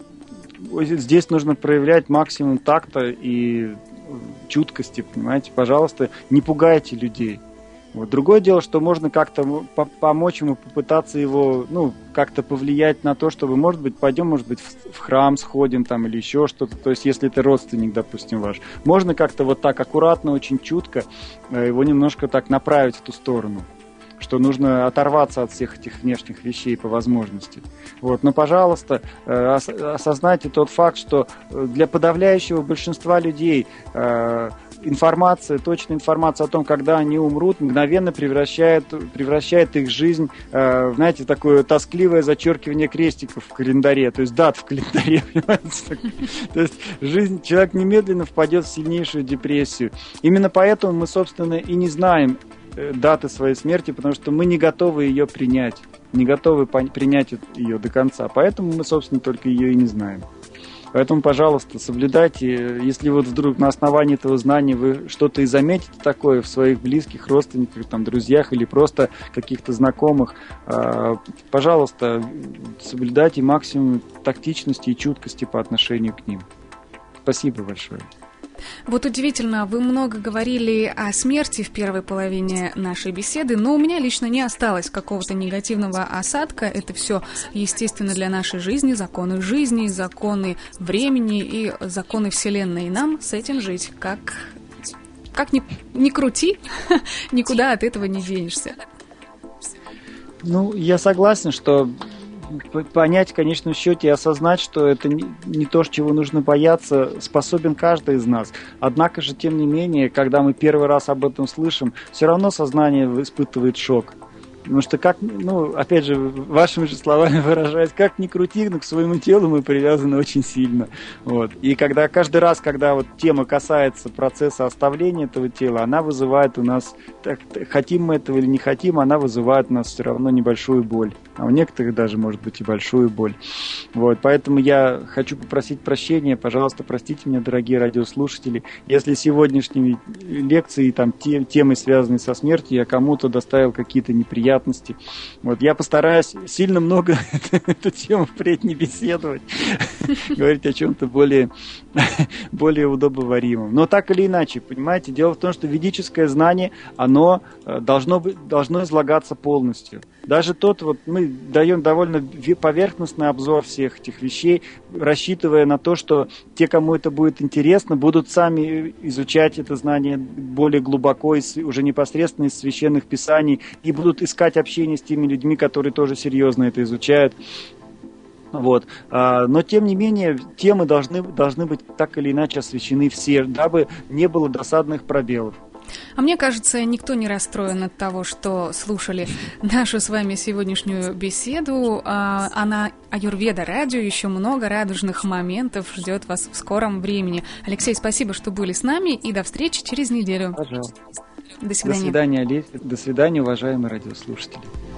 [SPEAKER 2] здесь нужно проявлять максимум такта и чуткости, понимаете? Пожалуйста, не пугайте людей. Вот. Другое дело, что можно как-то помочь ему, попытаться его, ну, как-то повлиять на то, чтобы, может быть, пойдем, может быть, в, в храм сходим там или еще что-то. То есть, если это родственник, допустим, ваш, можно как-то вот так аккуратно, очень чутко его немножко так направить в ту сторону, что нужно оторваться от всех этих внешних вещей по возможности. Вот. Но, пожалуйста, осознайте тот факт, что для подавляющего большинства людей информация, точная информация о том, когда они умрут, мгновенно превращает, превращает их жизнь, э, знаете, такое тоскливое зачеркивание крестиков в календаре, то есть дат в календаре, понимаете? То есть жизнь, человек немедленно впадет в сильнейшую депрессию. Именно поэтому мы, собственно, и не знаем э, даты своей смерти, потому что мы не готовы ее принять, не готовы пон- принять ее до конца. Поэтому мы, собственно, только ее и не знаем. Поэтому, пожалуйста, соблюдайте, если вот вдруг на основании этого знания вы что-то и заметите такое в своих близких, родственниках, там, друзьях или просто каких-то знакомых, пожалуйста, соблюдайте максимум тактичности и чуткости по отношению к ним. Спасибо большое.
[SPEAKER 1] Вот удивительно, вы много говорили о смерти в первой половине нашей беседы, но у меня лично не осталось какого-то негативного осадка. Это все естественно для нашей жизни, законы жизни, законы времени и законы Вселенной. И нам с этим жить. Как, как ни, ни крути, никуда от этого не денешься.
[SPEAKER 2] Ну, я согласен, что понять в конечном счете и осознать, что это не, не то, чего нужно бояться, способен каждый из нас. Однако же, тем не менее, когда мы первый раз об этом слышим, все равно сознание испытывает шок. Потому что, как, ну, опять же, вашими же словами выражаясь, как ни крути, но к своему телу мы привязаны очень сильно. Вот. И когда каждый раз, когда вот тема касается процесса оставления этого тела, она вызывает у нас, так, хотим мы этого или не хотим, она вызывает у нас все равно небольшую боль. А у некоторых даже, может быть, и большую боль. Вот. Поэтому я хочу попросить прощения. Пожалуйста, простите меня, дорогие радиослушатели, если сегодняшние лекции, там, темы, связанные со смертью, я кому-то доставил какие-то неприятности, неприятности. Вот, я постараюсь сильно много эту тему впредь не беседовать, говорить о чем-то более, более удобоваримом. Но так или иначе, понимаете, дело в том, что ведическое знание, оно должно, быть, должно излагаться полностью. Даже тот, вот мы даем довольно поверхностный обзор всех этих вещей, рассчитывая на то, что те, кому это будет интересно, будут сами изучать это знание более глубоко, из, уже непосредственно из священных писаний, и будут искать общение с теми людьми, которые тоже серьезно это изучают. Вот. Но, тем не менее, темы должны, должны быть так или иначе освещены все, дабы не было досадных пробелов.
[SPEAKER 1] А мне кажется, никто не расстроен от того, что слушали нашу с вами сегодняшнюю беседу. А на Аюрведа радио еще много радужных моментов ждет вас в скором времени. Алексей, спасибо, что были с нами, и до встречи через неделю.
[SPEAKER 2] Пожалуйста.
[SPEAKER 1] До свидания.
[SPEAKER 2] До свидания, Олеся. До свидания, уважаемые радиослушатели.